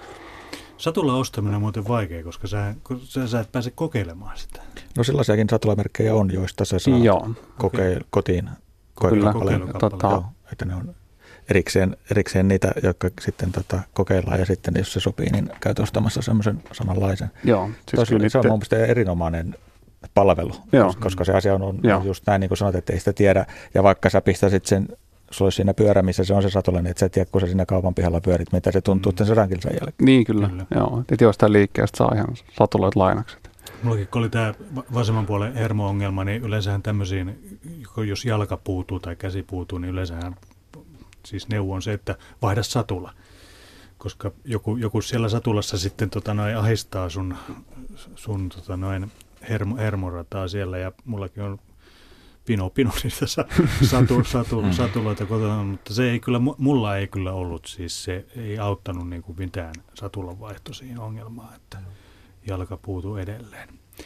Satulan ostaminen on muuten vaikea, koska sä, sä, sä et pääse kokeilemaan sitä. No sellaisiakin satulamerkkejä on, joista sä saat Joo. kokeil, kotiin Kyllä, tota, että ne on erikseen, erikseen niitä, jotka sitten tota, kokeillaan ja sitten jos se sopii, niin käyt ostamassa semmoisen samanlaisen. Joo. Siis Tosi, se on mun mielestä erinomainen palvelu, Joo. koska se asia on, on just näin, niin kuin sanot, että ei sitä tiedä. Ja vaikka sä pistäisit sen, sulla olisi siinä pyörä, missä se on se satula, niin et sä tiedä, kun sä siinä kaupan pihalla pyörit, mitä se tuntuu mm. sen sadan kilsan jälkeen. Niin kyllä, kyllä. Joo. Että jostain liikkeestä saa ihan satuloit lainakset. Mullakin kun oli tämä vasemman puolen hermo-ongelma, niin yleensähän tämmöisiin, jos jalka puutuu tai käsi puutuu, niin yleensähän siis neuvo on se, että vaihda satula. Koska joku, joku siellä satulassa sitten tota noin ahistaa sun, sun tota noin hermo, hermorataa siellä ja mullakin on pino pino niistä satu, satu, satuloita kotona, mutta se ei kyllä, mulla ei kyllä ollut, siis se ei auttanut niin kuin mitään satulan vaihto siihen ongelmaan, että jalka puutuu edelleen.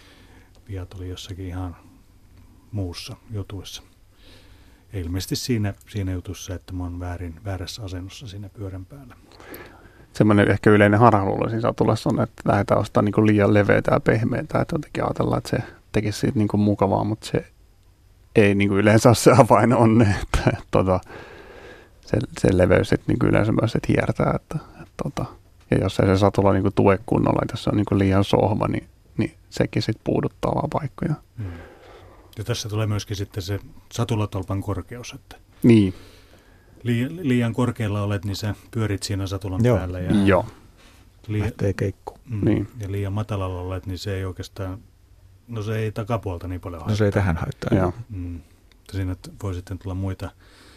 Viat oli jossakin ihan muussa jutuissa. Ilmeisesti siinä, siinä jutussa, että mä oon väärin, väärässä asennossa siinä pyörän päällä. Semmoinen ehkä yleinen harhaluulo siinä satulassa on, että lähdetään ostamaan niin liian leveätä ja pehmeätä. Että jotenkin ajatellaan, että se tekisi siitä niin mukavaa, mutta se ei niin yleensä ole se avain onne. Että, että, että, se, se leveys sitten niin yleensä myös että hiertää. Että, että, että, ja jos ei se satula niin tue kunnolla, että jos se on niin liian sohva, niin, niin sekin sitten puuduttaa vaan paikkoja. Hmm. Ja tässä tulee myöskin sitten se satulatolpan korkeus, että niin. liian, liian korkealla olet, niin sä pyörit siinä satulan Joo. päällä. Ja Joo. Liian, lähtee keikkuun. Mm, niin. Ja liian matalalla olet, niin se ei oikeastaan, no se ei takapuolta niin paljon haittaa. No se ei tähän haittaa. Joo. Mm. Siinä voi sitten tulla muita,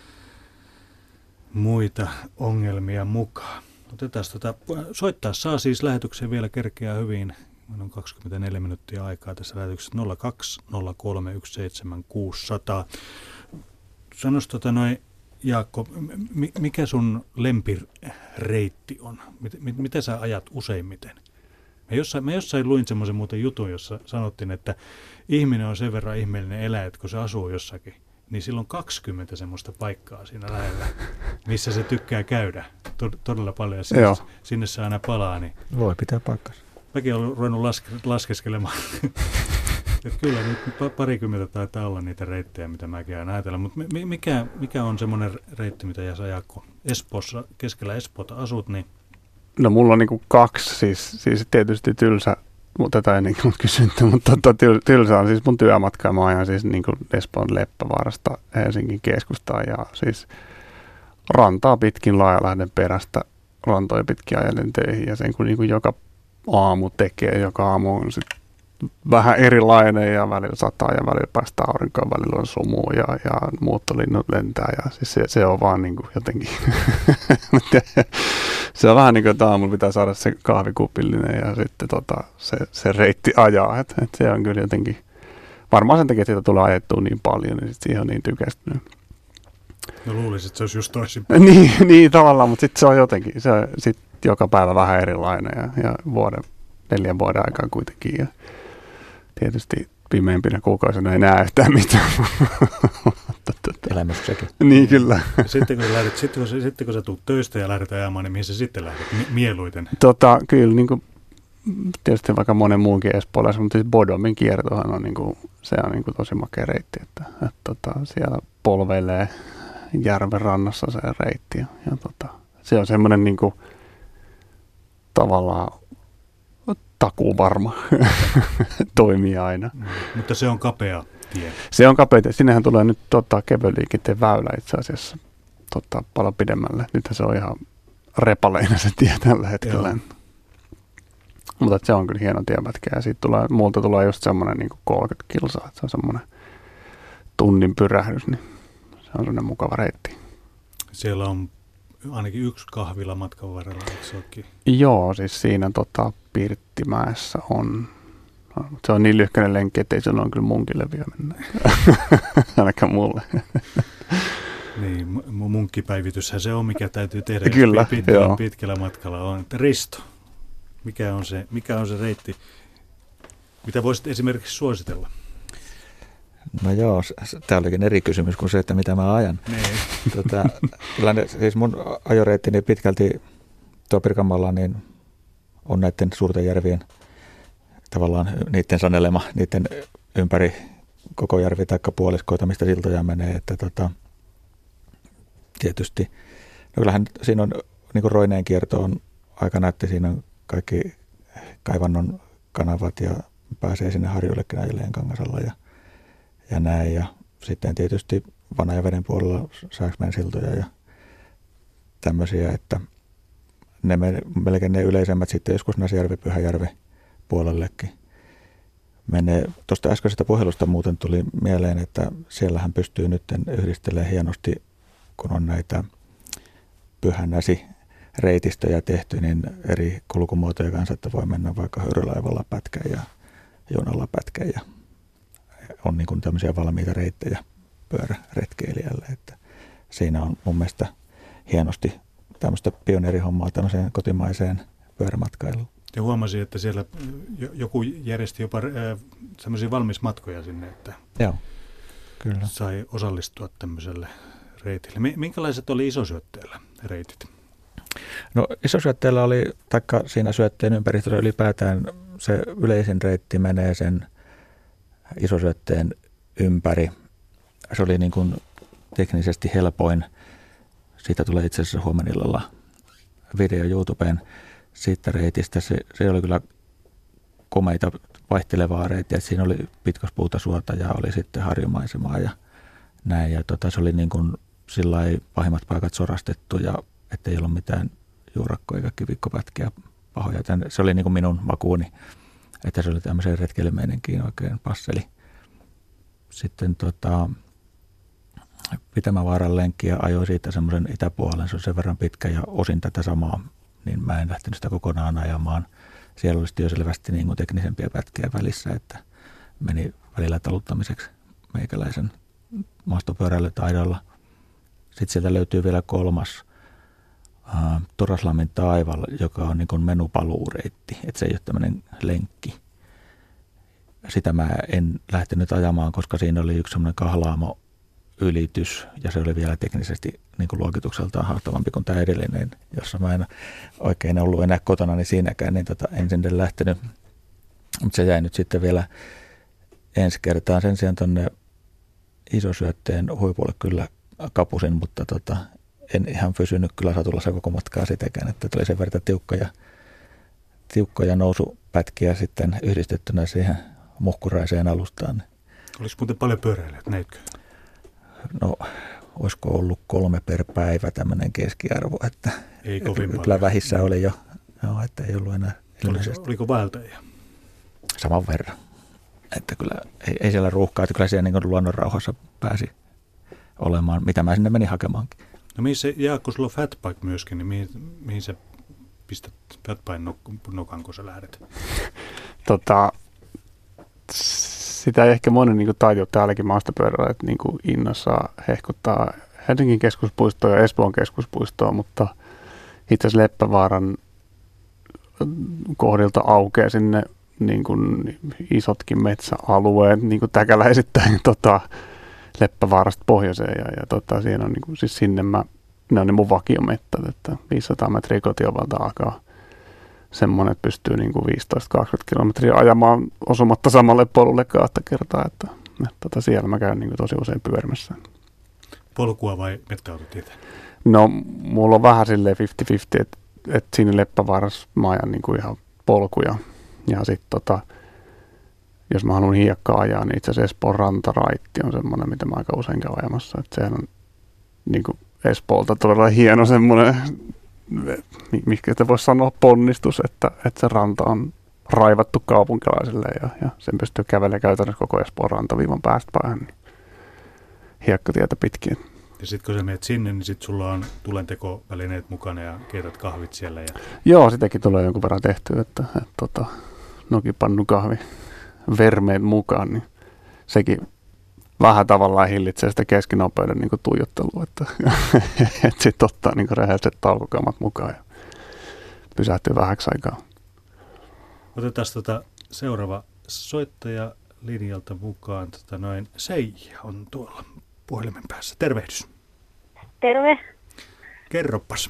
muita ongelmia mukaan. Otetaan tota, soittaa saa siis lähetykseen vielä kerkeää hyvin. Meillä on kaksikymmentäneljä minuuttia aikaa tässä lähetyksessä nolla kaksi nolla kolme yksi seitsemän kuusi nolla nolla. Sanois tota noin, Jaakko, mikä sun lempireitti on? Mit, mit, mitä sä ajat useimmiten? Mä jossain, mä jossain luin semmoisen muuten jutun, jossa sanottiin, että ihminen on sen verran ihmeellinen eläin, että kun se asuu jossakin, niin sillä on kaksikymmentä semmoista paikkaa siinä lähellä, missä se tykkää käydä todella paljon. Ja sinne, sinne se aina palaa. Niin voi pitää paikkansa. Mäkin olen ruvennut laske, laskeskelemaan. Että kyllä nyt parikymmentä taitaa olla niitä reittejä, mitä mäkin aina ajatella. Mutta mikä, mikä on semmoinen reitti, mitä jää sä Jaakko Espoossa, keskellä Espoota asut? Niin... No mulla on niinku kaksi, siis, siis tietysti tylsä, mutta tätä ei niinku kysytty, mutta tota, tylsä on siis mun työmatka. Mä ajan siis niinku Espoon Leppävaarasta Helsingin keskustaan ja siis rantaa pitkin Laajalahden perästä rantoja pitkin ajelen töihin ja sen kun niinku joka aamu tekee, joka aamu on sitten vähän erilainen ja välillä sataa ja välillä päästään aurinkoon, välillä on sumua ja, ja muuttolinnut lentää ja siis se, se on vaan niin kuin jotenkin, se on vähän niin kuin, että aamulla pitää saada se kahvikupillinen ja sitten tota, se, se reitti ajaa, että et se on kyllä jotenkin varmaan sen takia, että siitä tulee ajettua niin paljon, niin sit siihen on niin tykästynyt. No luulisin, että se olisi just toisin. niin, niin tavallaan, mutta sitten se on jotenkin, se on sit joka päivä vähän erilainen ja, ja vuoden, neljän vuoden aikaan kuitenkin. Ja tietysti pimeimpinä kuukausina ei näe yhtään mitään. Elämys sekin. Niin kyllä. Sitten kun, sä lähdet, sitten, kun, sä, sitten kun sä tulet töistä ja lähdet ajamaan, niin mihin sä sitten lähdet mieluiten? Tota, kyllä, niin kuin, tietysti vaikka monen muunkin espoolaisen, mutta siis Bodomin kiertohan on, niin kuin, se on niin kuin tosi makea reitti, että, että, että siellä polveilee järven rannassa se reitti. Ja, ja tota, se on semmoinen niin kuin, tavallaan takuu varma toimii aina. Mm, mutta se on kapea tie. Se on kapea tie. Sinnehän tulee nyt tota, kevyen liikenteen väylä itse asiassa tota, paljon pidemmälle. Nythän se on ihan repaleina se tie tällä hetkellä. Joo. Mutta se on kyllä hieno tiepätkä. Ja siitä tulee, muulta tulee just semmoinen niin kuin kolmekymmentä kilsaa. Se on semmoinen tunnin pyrähdys. Niin se on semmoinen mukava reitti. Siellä on ainakin yksi kahvila matkan varrella, eikö se olekin? Joo, siis siinä tota, Pirttimäessä on, se on niin lyhkäinen lenkki, ettei se ole kyllä munkille vielä mennä, ainakaan mulle. Niin, munkkipäivityshän se on, mikä täytyy tehdä, kyllä, pitkällä, pitkällä matkalla on. Risto, mikä on, se, mikä on se reitti, mitä voisit esimerkiksi suositella? No joo, tämä olikin eri kysymys kuin se, että mitä mä ajan. Tota, kyllä ne, siis mun ajoreittini pitkälti tuo Pirkanmaalla niin on näiden suurten järvien tavallaan niiden sanelema, niiden ympäri koko järvi taikka puoliskoita, mistä siltoja menee. Että tota, tietysti, no kyllähän siinä on, niin kuin Roineen kierto on aika näytti, siinä on kaikki kaivannon kanavat ja pääsee sinne harjoillekin ajelleen Kangasalla ja ja näin. Ja sitten tietysti Vanajaveden puolella Sääksmäen siltoja ja tämmöisiä, että ne melkein ne yleisemmät sitten joskus Näsijärvi, Pyhäjärvi puolellekin menee. Tuosta äskeisestä puhelusta muuten tuli mieleen, että siellähän pystyy nyt yhdistelemään hienosti, kun on näitä Pyhänäsi reitistöjä tehty, niin eri kulkumuotoja kanssa, että voi mennä vaikka höyrylaivalla pätkän ja junalla pätkän ja on niin kuin tämmöisiä valmiita reittejä pyöräretkeilijälle, että siinä on mun mielestä hienosti tämmöistä pioneerihommaa tämmöiseen kotimaiseen pyörämatkailuun. Ja huomasin, että siellä joku järjesti jopa semmoisia valmismatkoja sinne, että Joo, kyllä. sai osallistua tämmöiselle reitille. Minkälaiset oli Isosyötteellä reitit? No Isosyötteellä oli, taikka siinä Syötteen ympäristössä ylipäätään se yleisin reitti menee sen Isosyötteen ympäri. Se oli niin kuin teknisesti helpoin. Siitä tulee itse asiassa huomenna illalla video YouTubeen siitä reitistä. Se, se oli kyllä komeita vaihtelevaa reittiä. Siinä oli pitkospuuta suota ja oli sitten harjumaisemaa ja näin. Ja tota, se oli niin kuin sillai pahimmat paikat sorastettu ja ettei ollut mitään juurakkoja eikä kivikkopätkiä pahoja. Tän, se oli niin kuin minun makuuni. Että se oli tämmöiseen retkeilemeinenkin oikein passeli. Sitten tota, Pitämävaaran lenkkiä ajoi siitä semmoisen itäpuolen. Se on sen verran pitkä ja osin tätä samaa, niin mä en lähtenyt sitä kokonaan ajamaan. Siellä oli jo selvästi niin kuin teknisempiä pätkiä välissä, että meni välillä taluttamiseksi meikäläisen maastopyöräilytaidolla. Sitten sieltä löytyy vielä kolmas Uh, Toraslammin taival, joka on niin kuin menupaluureitti, että se ei ole tämmöinen lenkki. Sitä mä en lähtenyt ajamaan, koska siinä oli yksi semmoinen kahlaamo ylitys ja se oli vielä teknisesti niin kuin luokitukseltaan haastavampi kuin tämä edellinen, jossa mä en oikein ollut enää kotona, niin siinäkään niin tota, en sinne lähtenyt. Mutta se jäi nyt sitten vielä ensi kertaan sen sijaan tuonne Isosyötteen huipulle kyllä kapusin, mutta tota, en ihan pysynyt kyllä satulassa koko matkaa sitäkään, että tuli sen verran tiukkoja, tiukkoja nousupätkiä sitten yhdistettynä siihen muhkuraiseen alustaan. Oliko muuten paljon pyöräilijät, näitkö? No, olisiko ollut kolme per päivä tämmöinen keskiarvo, että ei kovin kyllä paljon. Vähissä oli jo, no, että ei ollut enää ilmeisesti. Oliko vaeltajia? Saman verran, että kyllä ei, ei siellä ruuhkaa, että kyllä siellä niin kuin luonnon rauhassa pääsi olemaan, mitä mä sinne menin hakemaankin. No mihin se, Jaakko, sulla on fatbike myöskin, niin mihin, mihin sä pistät fatbike nok- nokan, kun sä lähdet? Tota, sitä ei ehkä moni niin taito täälläkin maastopyörällä, että niin innossa hehkuttaa Helsingin keskuspuistoa ja Espoon keskuspuistoa, mutta itse asiassa Leppävaaran kohdilta aukeaa sinne niin kuin isotkin metsäalueet, niin kuin täkäläisittäin tota, Leppävaarasta pohjoiseen. Ja, ja tota, siinä on niin kuin, siis sinne mä, ne on ne mun vakiomettät, että viisisataa metriä kotiovalta alkaa semmoinen, että pystyy niin kuin viisitoista kaksikymmentä kilometriä ajamaan osumatta samalle polulle kahta kertaa, että, että, että siellä mä käyn niin kuin tosi usein pyörimässä. Polkua vai metsäautotietä? No, mulla on vähän silleen viisikymmentä viisikymmentä, että, että siinä Leppävaarassa mä ajan niin kuin ihan polkuja. Ja sitten tota, jos mä haluan hiekkaa ajaa, niin itse asiassa Espoon rantaraitti on semmoinen, mitä mä aika usein käyn ajamassa. Että sehän on niin kuin Espoolta todella hieno semmoinen, mikä sitä voisi sanoa, ponnistus, että, että se ranta on raivattu kaupunkilaisille ja, ja sen pystyy kävelemään käytännössä koko Espoon rantaviivan päästä päähän niin hiekkatietä pitkin. Ja sitten kun sä menet sinne, niin sitten sulla on tulentekovälineet mukana ja keität kahvit siellä. Ja... Joo, sitäkin tulee jonkun verran tehtyä, että, että, että tota, nokipannukahvi vermeet mukaan, niin sekin vähän tavallaan hillitsee sitä keskinopeuden niin kuin tuijottelua, että, että sitten ottaa niin kuin rehelliset taukokamat mukaan ja pysähtyy vähäksi aikaa. Otetaan tota seuraava soittaja linjalta mukaan. Tota noin, Seija on tuolla puhelimen päässä. Tervehdys. Terve. Kerropas.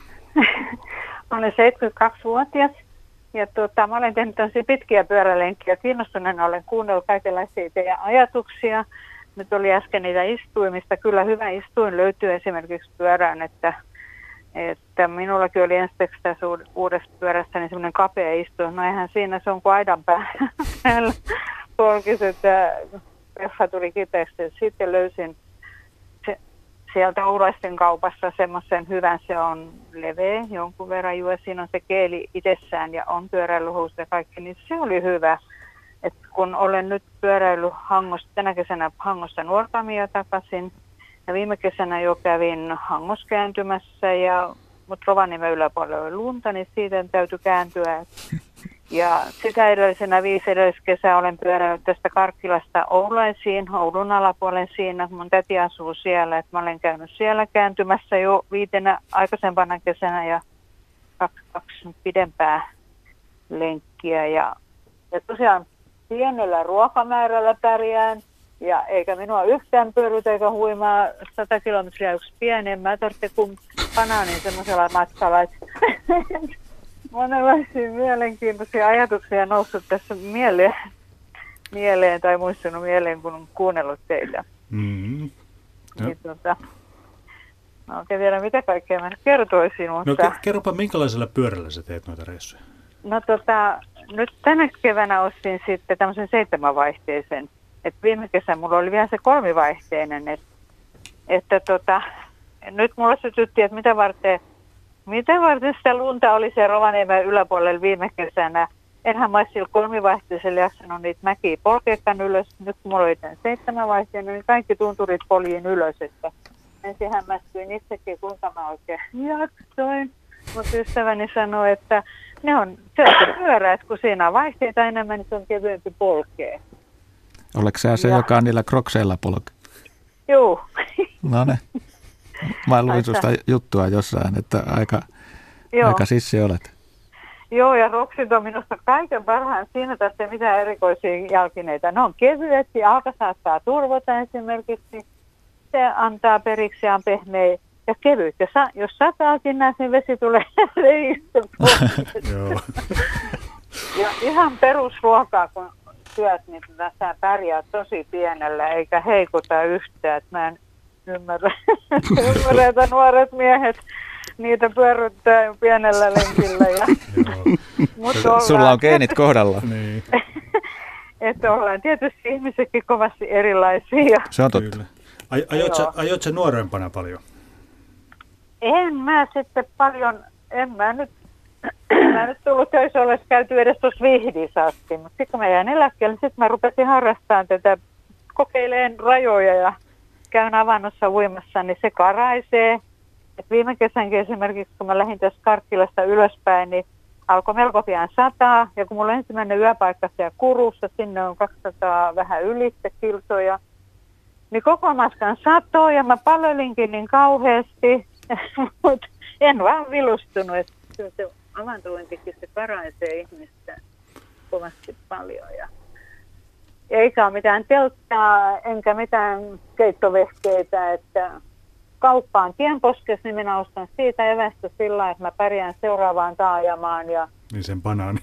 Olen seitsemänkymmentäkaksivuotias ja tuota, mä olen tehnyt tämmöisiä pitkiä pyörälenkkiä. Kiinnostuneena olen kuunnellut kaikenlaisia teidän ajatuksia. Nyt oli äsken niitä istuimista. Kyllä hyvä istuin löytyy esimerkiksi pyörään, että, että minullakin oli ensiksi tässä uudessa pyörässä niin semmoinen kapea istuin. No eihän siinä, se on kuin aidan päällä polkis, että peffa tuli kipeäksi. Sitten löysin se, sieltä Oulaisten kaupassa semmoisen hyvän, se on leveä jonkun verran juo. Siinä on se keeli itsessään ja on pyöräilyhousut ja kaikki, niin se oli hyvä. Et kun olen nyt pyöräillyt Hangosta, tänä kesänä Hangosta Nuortamia takaisin ja viime kesänä jo kävin Hangos kääntymässä, ja, mutta Rovaniemen yläpuolella oli lunta, niin siitä täytyy kääntyä. Ja sitä edellisenä viisi edelliskesää olen pyöräillyt tästä Karkkilasta Oulaisiin, Oulun alapuolen siinä, mun täti asuu siellä, että mä olen käynyt siellä kääntymässä jo viitenä aikaisempana kesänä ja kaksi, kaksi pidempää lenkkiä ja, ja tosiaan pienellä ruokamäärällä pärjään, ja eikä minua yhtään pyörytä eikä huimaa sata kilometriä yksi pienemmä. Tarvitse kuin banaanin semmoisella matkalla. Monenlaisia mielenkiintoisia ajatuksia noussut tässä mieleen, mieleen tai muistunut mieleen, kun on kuunnellut teitä. Mm-hmm. Niin, tuota, mä oikein tiedä, mitä kaikkea mä kertoisin. Mutta... No kerropa, minkälaisella pyörällä sä teet noita reissuja? No tota, nyt tänä keväänä ostin sitten tämmöisen seitsemänvaihteisen. Että viime kesänä mulla oli vielä se kolmivaihteinen. Et, että tota, nyt mulla sytytti, että mitä varten, mitä varten sitä lunta oli se Rovaniemen yläpuolella viime kesänä. Enhän mä sillä kolmivaihteisella jaksanut niitä mäkiä polkeekaan ylös. Nyt kun mulla oli tämän seitsemänvaihteinen, niin kaikki tunturit poljiin ylös. Että ensin hämmästyin itsekin, kuinka mä oikein jaksoin. Mutta ystäväni sanoi, että ne on, se on se pyörä, että kun siinä on vaihteita enemmän, niin se on kevyempi polkea. Oletko sä se, ja... joka on niillä krokseilla polkea? Juu. No ne. Mä luin susta juttua jossain, että aika, aika sissi olet. Joo, ja roksit on minusta kaiken parhaan siinä tässä mitään erikoisia jalkineita. Ne on kevyet ja alka saattaa turvata esimerkiksi. Se antaa periksi ja on pehmeä. Ja kevyt. Ja sa, jos sataakin näin, niin vesi tulee reistä Ja ihan perusruokaa, kun syöt, niin tässä pärjää tosi pienellä, eikä heikuta yhtään. Et mä en ymmärrä, ymmärrä, että nuoret miehet niitä pyöryttää pienellä lenkillä. Ja, ollaan, sulla on geenit kohdalla. Niin. Että ollaan tietysti ihmisetkin kovasti erilaisia. Se on totta. Ajoit sä nuorempana paljon? En mä sitten paljon, en mä nyt, mä nyt tullut töissä ollessa käyty edes tuossa Vihdissä asti, mutta sitten kun mä jäin eläkkeelle, niin sitten mä rupesin harrastamaan tätä, kokeileen rajoja ja käyn avannossa uimassa, niin se karaisee. Et viime kesänkin esimerkiksi, kun mä lähdin tästä Karkkilasta ylöspäin, niin alkoi melko pian sataa, ja kun mulla on ensimmäinen yöpaikka siellä Kurussa, sinne on kaksisataa vähän ylitse kilsoja, niin koko matkan satoi, ja mä palvelinkin niin kauheasti, mutta en vaan vilustunut, että se avantointikin se paraisee ihmistä kovasti paljon. Ja eikä ole mitään telttaa, enkä mitään keittovehkeitä, että kauppaan tienposkessa, niin minä ostan siitä evästä sillä, että mä pärjään seuraavaan taajamaan. Ja niin sen banaani.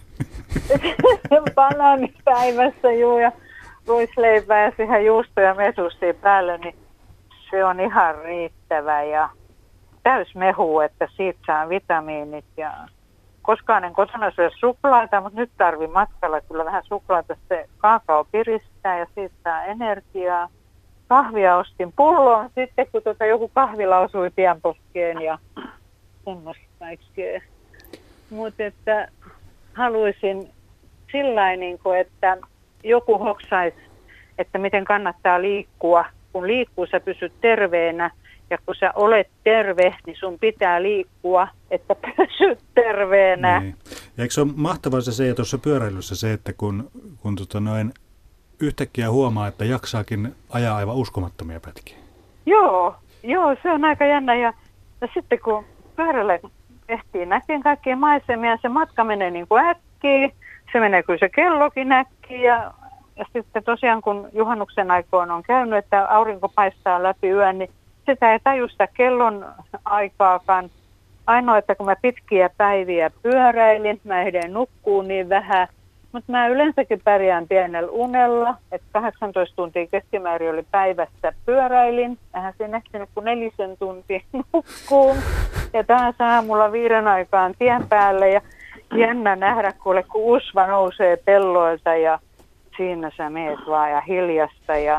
sen banaani päivässä, juu, ja ruisleipää ja siihen juusto ja mesusia päälle, niin se on ihan riittävä ja täysmehu, että siitä saa vitamiinit. Ja koskaan en kotona syö suklaata, mutta nyt tarvii matkalla kyllä vähän suklaata. Se kaakao piristää ja siitä saa energiaa. Kahvia ostin pulloon sitten, kun tuota joku kahvi lausui tienposkeen ja semmoista kaikkea. Mutta että haluaisin sillain, niin kuin, että joku hoksaisi, että miten kannattaa liikkua. Kun liikkuu, sä pysyt terveenä. Ja kun sä olet terve, niin sun pitää liikkua, että pysyt terveenä. Niin. Ja eikö se ole mahtavaa se, se ja tuossa pyöräilyssä se, että kun, kun tota noin, yhtäkkiä huomaa, että jaksaakin ajaa aivan uskomattomia pätkiä. Joo, joo, se on aika jännä. Ja, ja sitten kun pyörällä ehtii näkeen kaikkia maisemia, se matka menee niin kuin äkkiä. Se menee kuin se kellokin äkkiä. Ja, ja sitten tosiaan kun juhannuksen aikoon on käynyt, että aurinko paistaa läpi yön, niin sitä ei tajusta kellon aikaakaan. Ainoa, että kun mä pitkiä päiviä pyöräilin, mä ehdin nukkuu niin vähän, mutta mä yleensäkin pärjään pienellä unella, että kahdeksantoista tuntia keskimäärin oli päivässä pyöräilin. Eihän siinä ehtinyt kuin nelisen tuntia nukkuun. Ja taas aamulla viiden aikaan tien päälle ja jännä nähdä, kuule, kun usva nousee pelloilta ja siinä sä meet vaan ja hiljasta ja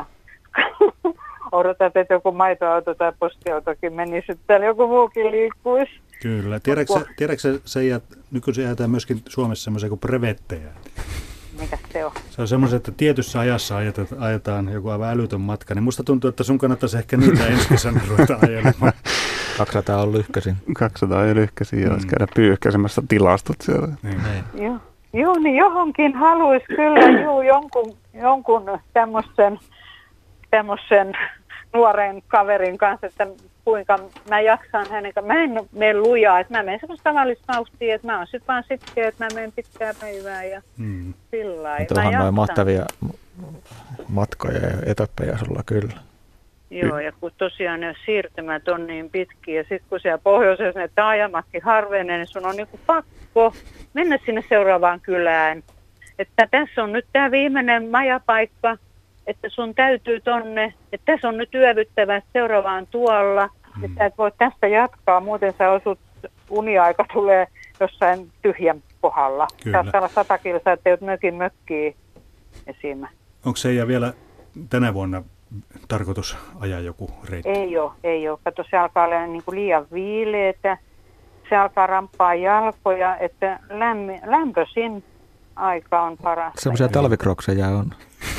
odotat, että joku maitoauto tai postiautokin menisi, että täällä joku muukin liikkuisi. Kyllä. Tiedätkö, tiedätkö se, että nykyisin ajetaan myöskin Suomessa semmoisia kuin brevettejä? Mikä se on? Se on semmoiset, että tietyssä ajassa ajetaan, ajetaan joku aivan älytön matka, niin musta tuntuu, että sun kannattaisi ehkä niitä ensi kesänä ruveta ajelemaan. kaksisataa on lyhkäisin. kaksisataa on lyhkäisin, ja olisi käydä pyyhkäisemässä tilastot siellä. Niin. Joo. Joo, niin johonkin haluaisi kyllä juu, jonkun, jonkun tämmöisen tämmöisen nuoren kaverin kanssa, että kuinka mä jaksan hänen kanssa. Mä en mene lujaa, että mä menen semmoista tavallista vauhtia, että mä oon sitten vaan sitkeä, että mä menen pitkää päivää ja hmm. sillä lailla. Tuohon noin mahtavia matkoja ja etappeja sulla kyllä. Joo, ja kun tosiaan ne siirtymät on niin pitkiä, ja sitten kun siellä pohjoisessa ne taajamatkin harvenee, niin sun on niinku pakko mennä sinne seuraavaan kylään. Että tässä on nyt tämä viimeinen majapaikka, että sun täytyy tonne, että tässä on nyt yövyttävä seuraavaan tuolla, mm. että et voi tästä jatkaa, muuten sä osut, uniaika tulee jossain tyhjän kohdalla. Saattaa olla sata kilsaa, että oot mökin mökkiä esim. Onko se ja vielä tänä vuonna tarkoitus ajaa joku reitti? Ei ole, ei ole. Kato, se alkaa olla niin kuin liian viileetä, se alkaa ramppaa jalkoja, että lämmi, lämpöisin aika on paras. Sellaisia talvikrokseja on.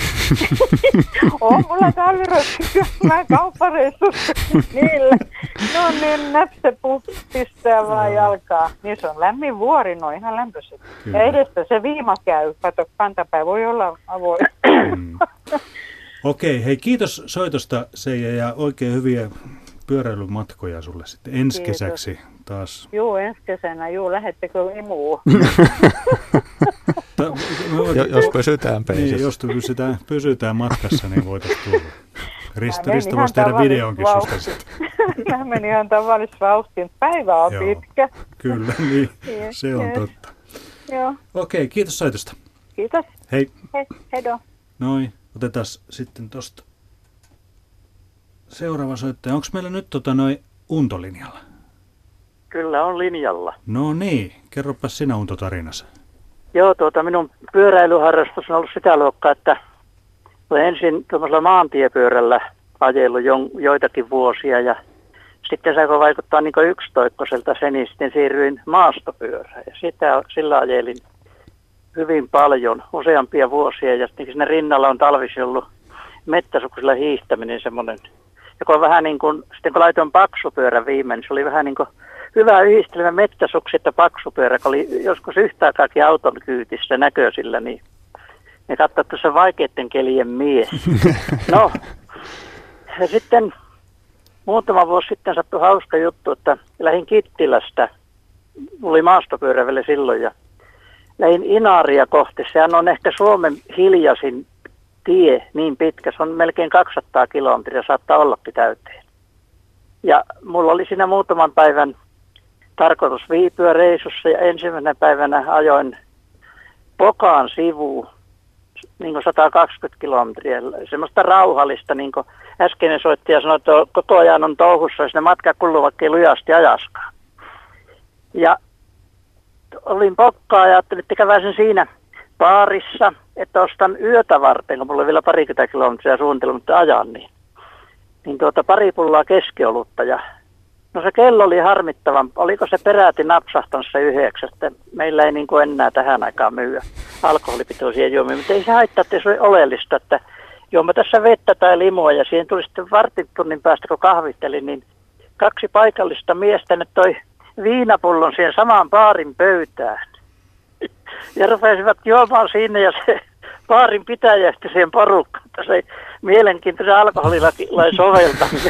On mulla talviroksia, mä kauppareissussa niillä. No niin, näpsepu pistää vaan jalkaa. Niin se on lämmin vuori, no ihan lämpöiset. Ja edestä se viima käy. Kato, kantapää voi olla avoin. Mm. Okei, hei kiitos soitosta Seija ja oikein hyviä pyöräilymatkoja sulle sitten ensi kiitos. Kesäksi taas. Joo, ensi kesänä, joo, lähettekö imuun? Jos pysytään peisissä. Niin, jos pysytään, pysytään matkassa, niin voitaisiin tulla. Risto, Risto voisi tehdä videonkin susta sitten. Mä menin ihan tavallisessa vauhtiin. Päivä on joo, pitkä. Kyllä, niin, se on totta. Joo. Okei, kiitos soitosta. Kiitos. Hei. Hei, heido. Noin, otetaan sitten tuosta seuraava soittaja. Onko meillä nyt tota noin Unto-linjalla? Kyllä on linjalla. No niin, kerropas sinä Unto-tarinasi. Joo, tuota, minun pyöräilyharrastus on ollut sitä luokkaa, että olen ensin tuollaisella maantiepyörällä ajellut jo, joitakin vuosia ja sitten se alkoi vaikuttaa niin kuin yksitoikkoiselta se, niin sitten siirryin maastopyörään ja sitä, sillä ajelin hyvin paljon, useampia vuosia ja sitten siinä rinnalla on talvisin ollut mettäsuksella hiihtäminen semmoinen, joka on vähän niin kuin, sitten kun laitoin paksupyörän viimein, niin se oli vähän niin kuin hyvä yhdistelmä metsäsukset ja paksupyörä, joka oli joskus yhtä aikaakin auton kyytissä näköisillä, niin ne katsoi, että se on vaikeiden kelien mies. No, ja sitten muutama vuosi sitten sattui hauska juttu, että lähdin Kittilästä, mulla oli maastopyörä vielä silloin, ja lähdin Inaaria kohti. Sehän on ehkä Suomen hiljaisin tie niin pitkä, se on melkein kaksisataa kilometriä, saattaa ollakin täyteen. Ja mulla oli siinä muutaman päivän tarkoitus viipyä reissussa, ja ensimmäisenä päivänä ajoin Pokaan sivuun, niin kuin sata kaksikymmentä kilometriä, semmoista rauhallista, niin kuin äskeinen soittaja sanoi, että koko ajan on touhussa, ja sinne matka kuluu vaikka ei lujasti ajaskaan. Ja olin Pokkaa ja ajattelin, että käväisen siinä baarissa, että ostan yötä varten, kun mulla oli vielä parikymmentä kilometriä suunnitelma ajan, niin, niin tuota pari pulloa keskiolutta. Ja no se kello oli harmittavan, oliko se peräti napsahtanut se yhdeksästä. Meillä ei niin kuin enää tähän aikaan myyä alkoholipitoisia juomia, mutta ei se haittaa, että se oli oleellista, että juomme tässä vettä tai limua, ja siihen tuli sitten vartin tunnin päästä, kun kahvittelin, niin kaksi paikallista miestä ne toi viinapullon siihen samaan baarin pöytään. Ja rupesivat juomaan sinne, ja se baarin pitäjä sitten siihen porukkaan, että se mielenkiintoisen alkoholilain soveltaminen.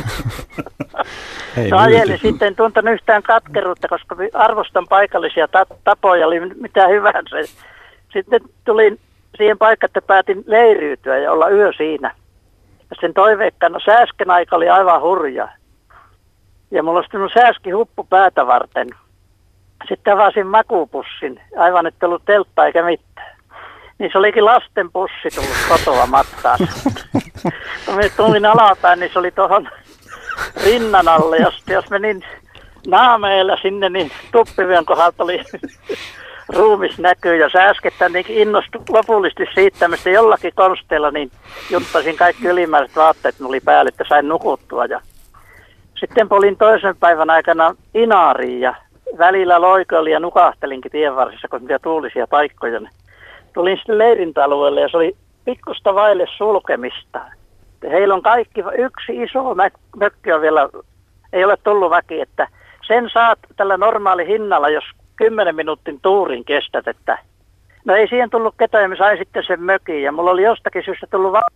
No ajelin sitten, en tuntanut yhtään katkeruutta, koska arvostan paikallisia ta- tapoja, oli mitä hyvänsä. Sitten tulin siihen paikkaan, että päätin leiriytyä ja olla yö siinä. Ja sen toiveikkana sääsken aika oli aivan hurja. Ja mulla olisi tullut sääski huppu päätä varten. Sitten avasin makupussin, aivan että ollut teltta eikä mitään. Niin se olikin lasten pussi tullut kotoa matkaan. Kun minä tulin alapäin, niin se oli tuohon rinnan alle. Ja sitten jos menin naameella sinne, niin tuppivyön kohdalta oli ruumis näkyy. Ja sääskettä niin innostui lopullisesti siitä, että jollakin konsteilla niin juttasin kaikki ylimääräiset vaatteet, oli päälle, että sain nukuttua. Ja sitten polin toisen päivän aikana Inaariin ja välillä loikoilin ja nukahtelinkin tienvarsissa, kun mitä tuulisia paikkoja. Tulin sitten leirintäalueelle ja se oli pikkusta vaille sulkemista. Heillä on kaikki, yksi iso mökki on vielä, ei ole tullut väki, että sen saat tällä normaali hinnalla, jos kymmenen minuutin tuurin kestät, että no ei siihen tullut ketään ja mä sain sitten sen mökin ja mulla oli jostakin syystä tullut va-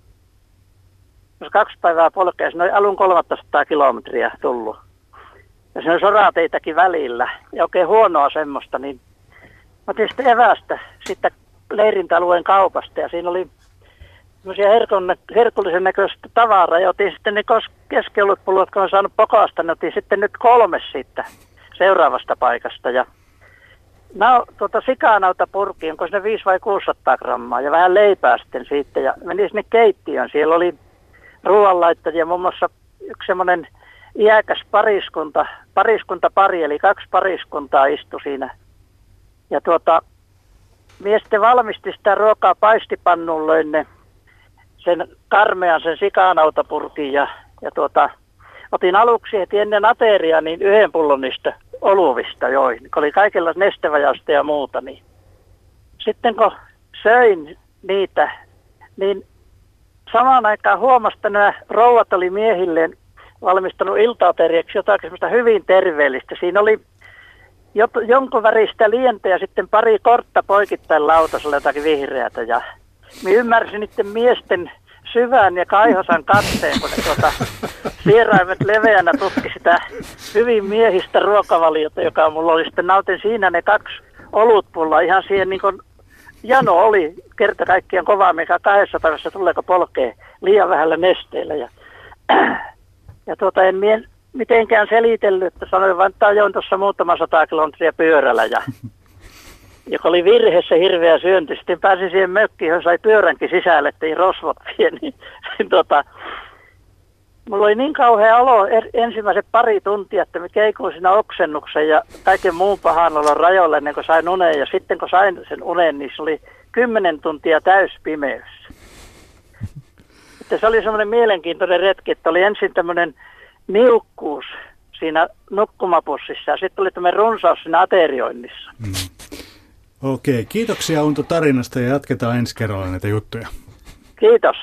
kaksi päivää polkea, siinä oli alun kolmesataa kilometriä tullut. Ja siinä on sorateitäkin välillä ja oikein huonoa semmoista, niin mä otin sitten evästä sitten leirintäalueen kaupasta ja siinä oli semmoisia herkullisen näköistä tavaraa ja otin sitten ne keskiolutpullot, jotka on saanut Pokasta, ne otin sitten nyt kolme siitä seuraavasta paikasta ja no, tuota sikanauta purki, onko sinne viisi vai kuusisataa grammaa ja vähän leipää sitten siitä ja menin sinne keittiöön, siellä oli ruoanlaittajia, muun muassa yksi semmoinen iäkäs pariskunta, pariskuntapari, eli kaksi pariskuntaa istui siinä. Ja tuota, mies sitten valmisti sitä ruokaa paistipannulloinne, sen karmean, sen sikanautapurkin ja, ja tuota, otin aluksi heti ennen ateriaa niin yhden pullon niistä oluvista join, kun oli kaikilla nestevajausta ja muuta. Niin. Sitten kun söin niitä, niin samaan aikaan huomasin, että nämä rouvat oli miehilleen valmistanut iltaateriaksi jotakin semmoista hyvin terveellistä. Siinä oli jonkun väristä lientä ja sitten pari kortta poikittain lautasella jotakin vihreätä. Ja minä ymmärsin niiden miesten syvän ja kaihosan katteen, kun ne tuota, vieraimet leveänä tutki sitä hyvin miehistä ruokavaliota, joka mulla oli sitten. Nautin siinä ne kaksi olutpullaa ihan siihen niin kuin jano oli kerta kaikkiaan kovaa, mikä kahdessa päivässä tuleeko polkee liian vähällä nesteillä. Ja, ja tuota, en mien mitenkään selitellyt, että sanoin vain, että ajoin tuossa muutama sata kilometriä pyörällä. Ja, joka oli virheessä hirveä syönti. Sitten pääsin siihen mökkiin, johon sai pyöränkin sisälle, ettei rosvot vie. Niin, niin, tota, mulla oli niin kauhea olo er, ensimmäiset pari tuntia, että mä keikuin siinä oksennuksen ja kaiken muun pahan olon rajoilla ennen kuin sain unen. Ja sitten kun sain sen unen, niin se oli kymmenen tuntia täyspimeys. Että se oli semmoinen mielenkiintoinen retki, että oli ensin tämmöinen niukkuus siinä nukkumapussissa ja sitten oli tämmöinen runsaus siinä aterioinnissa. Mm. Okei, kiitoksia Unto tarinasta ja jatketaan ensi kerralla näitä juttuja. Kiitos.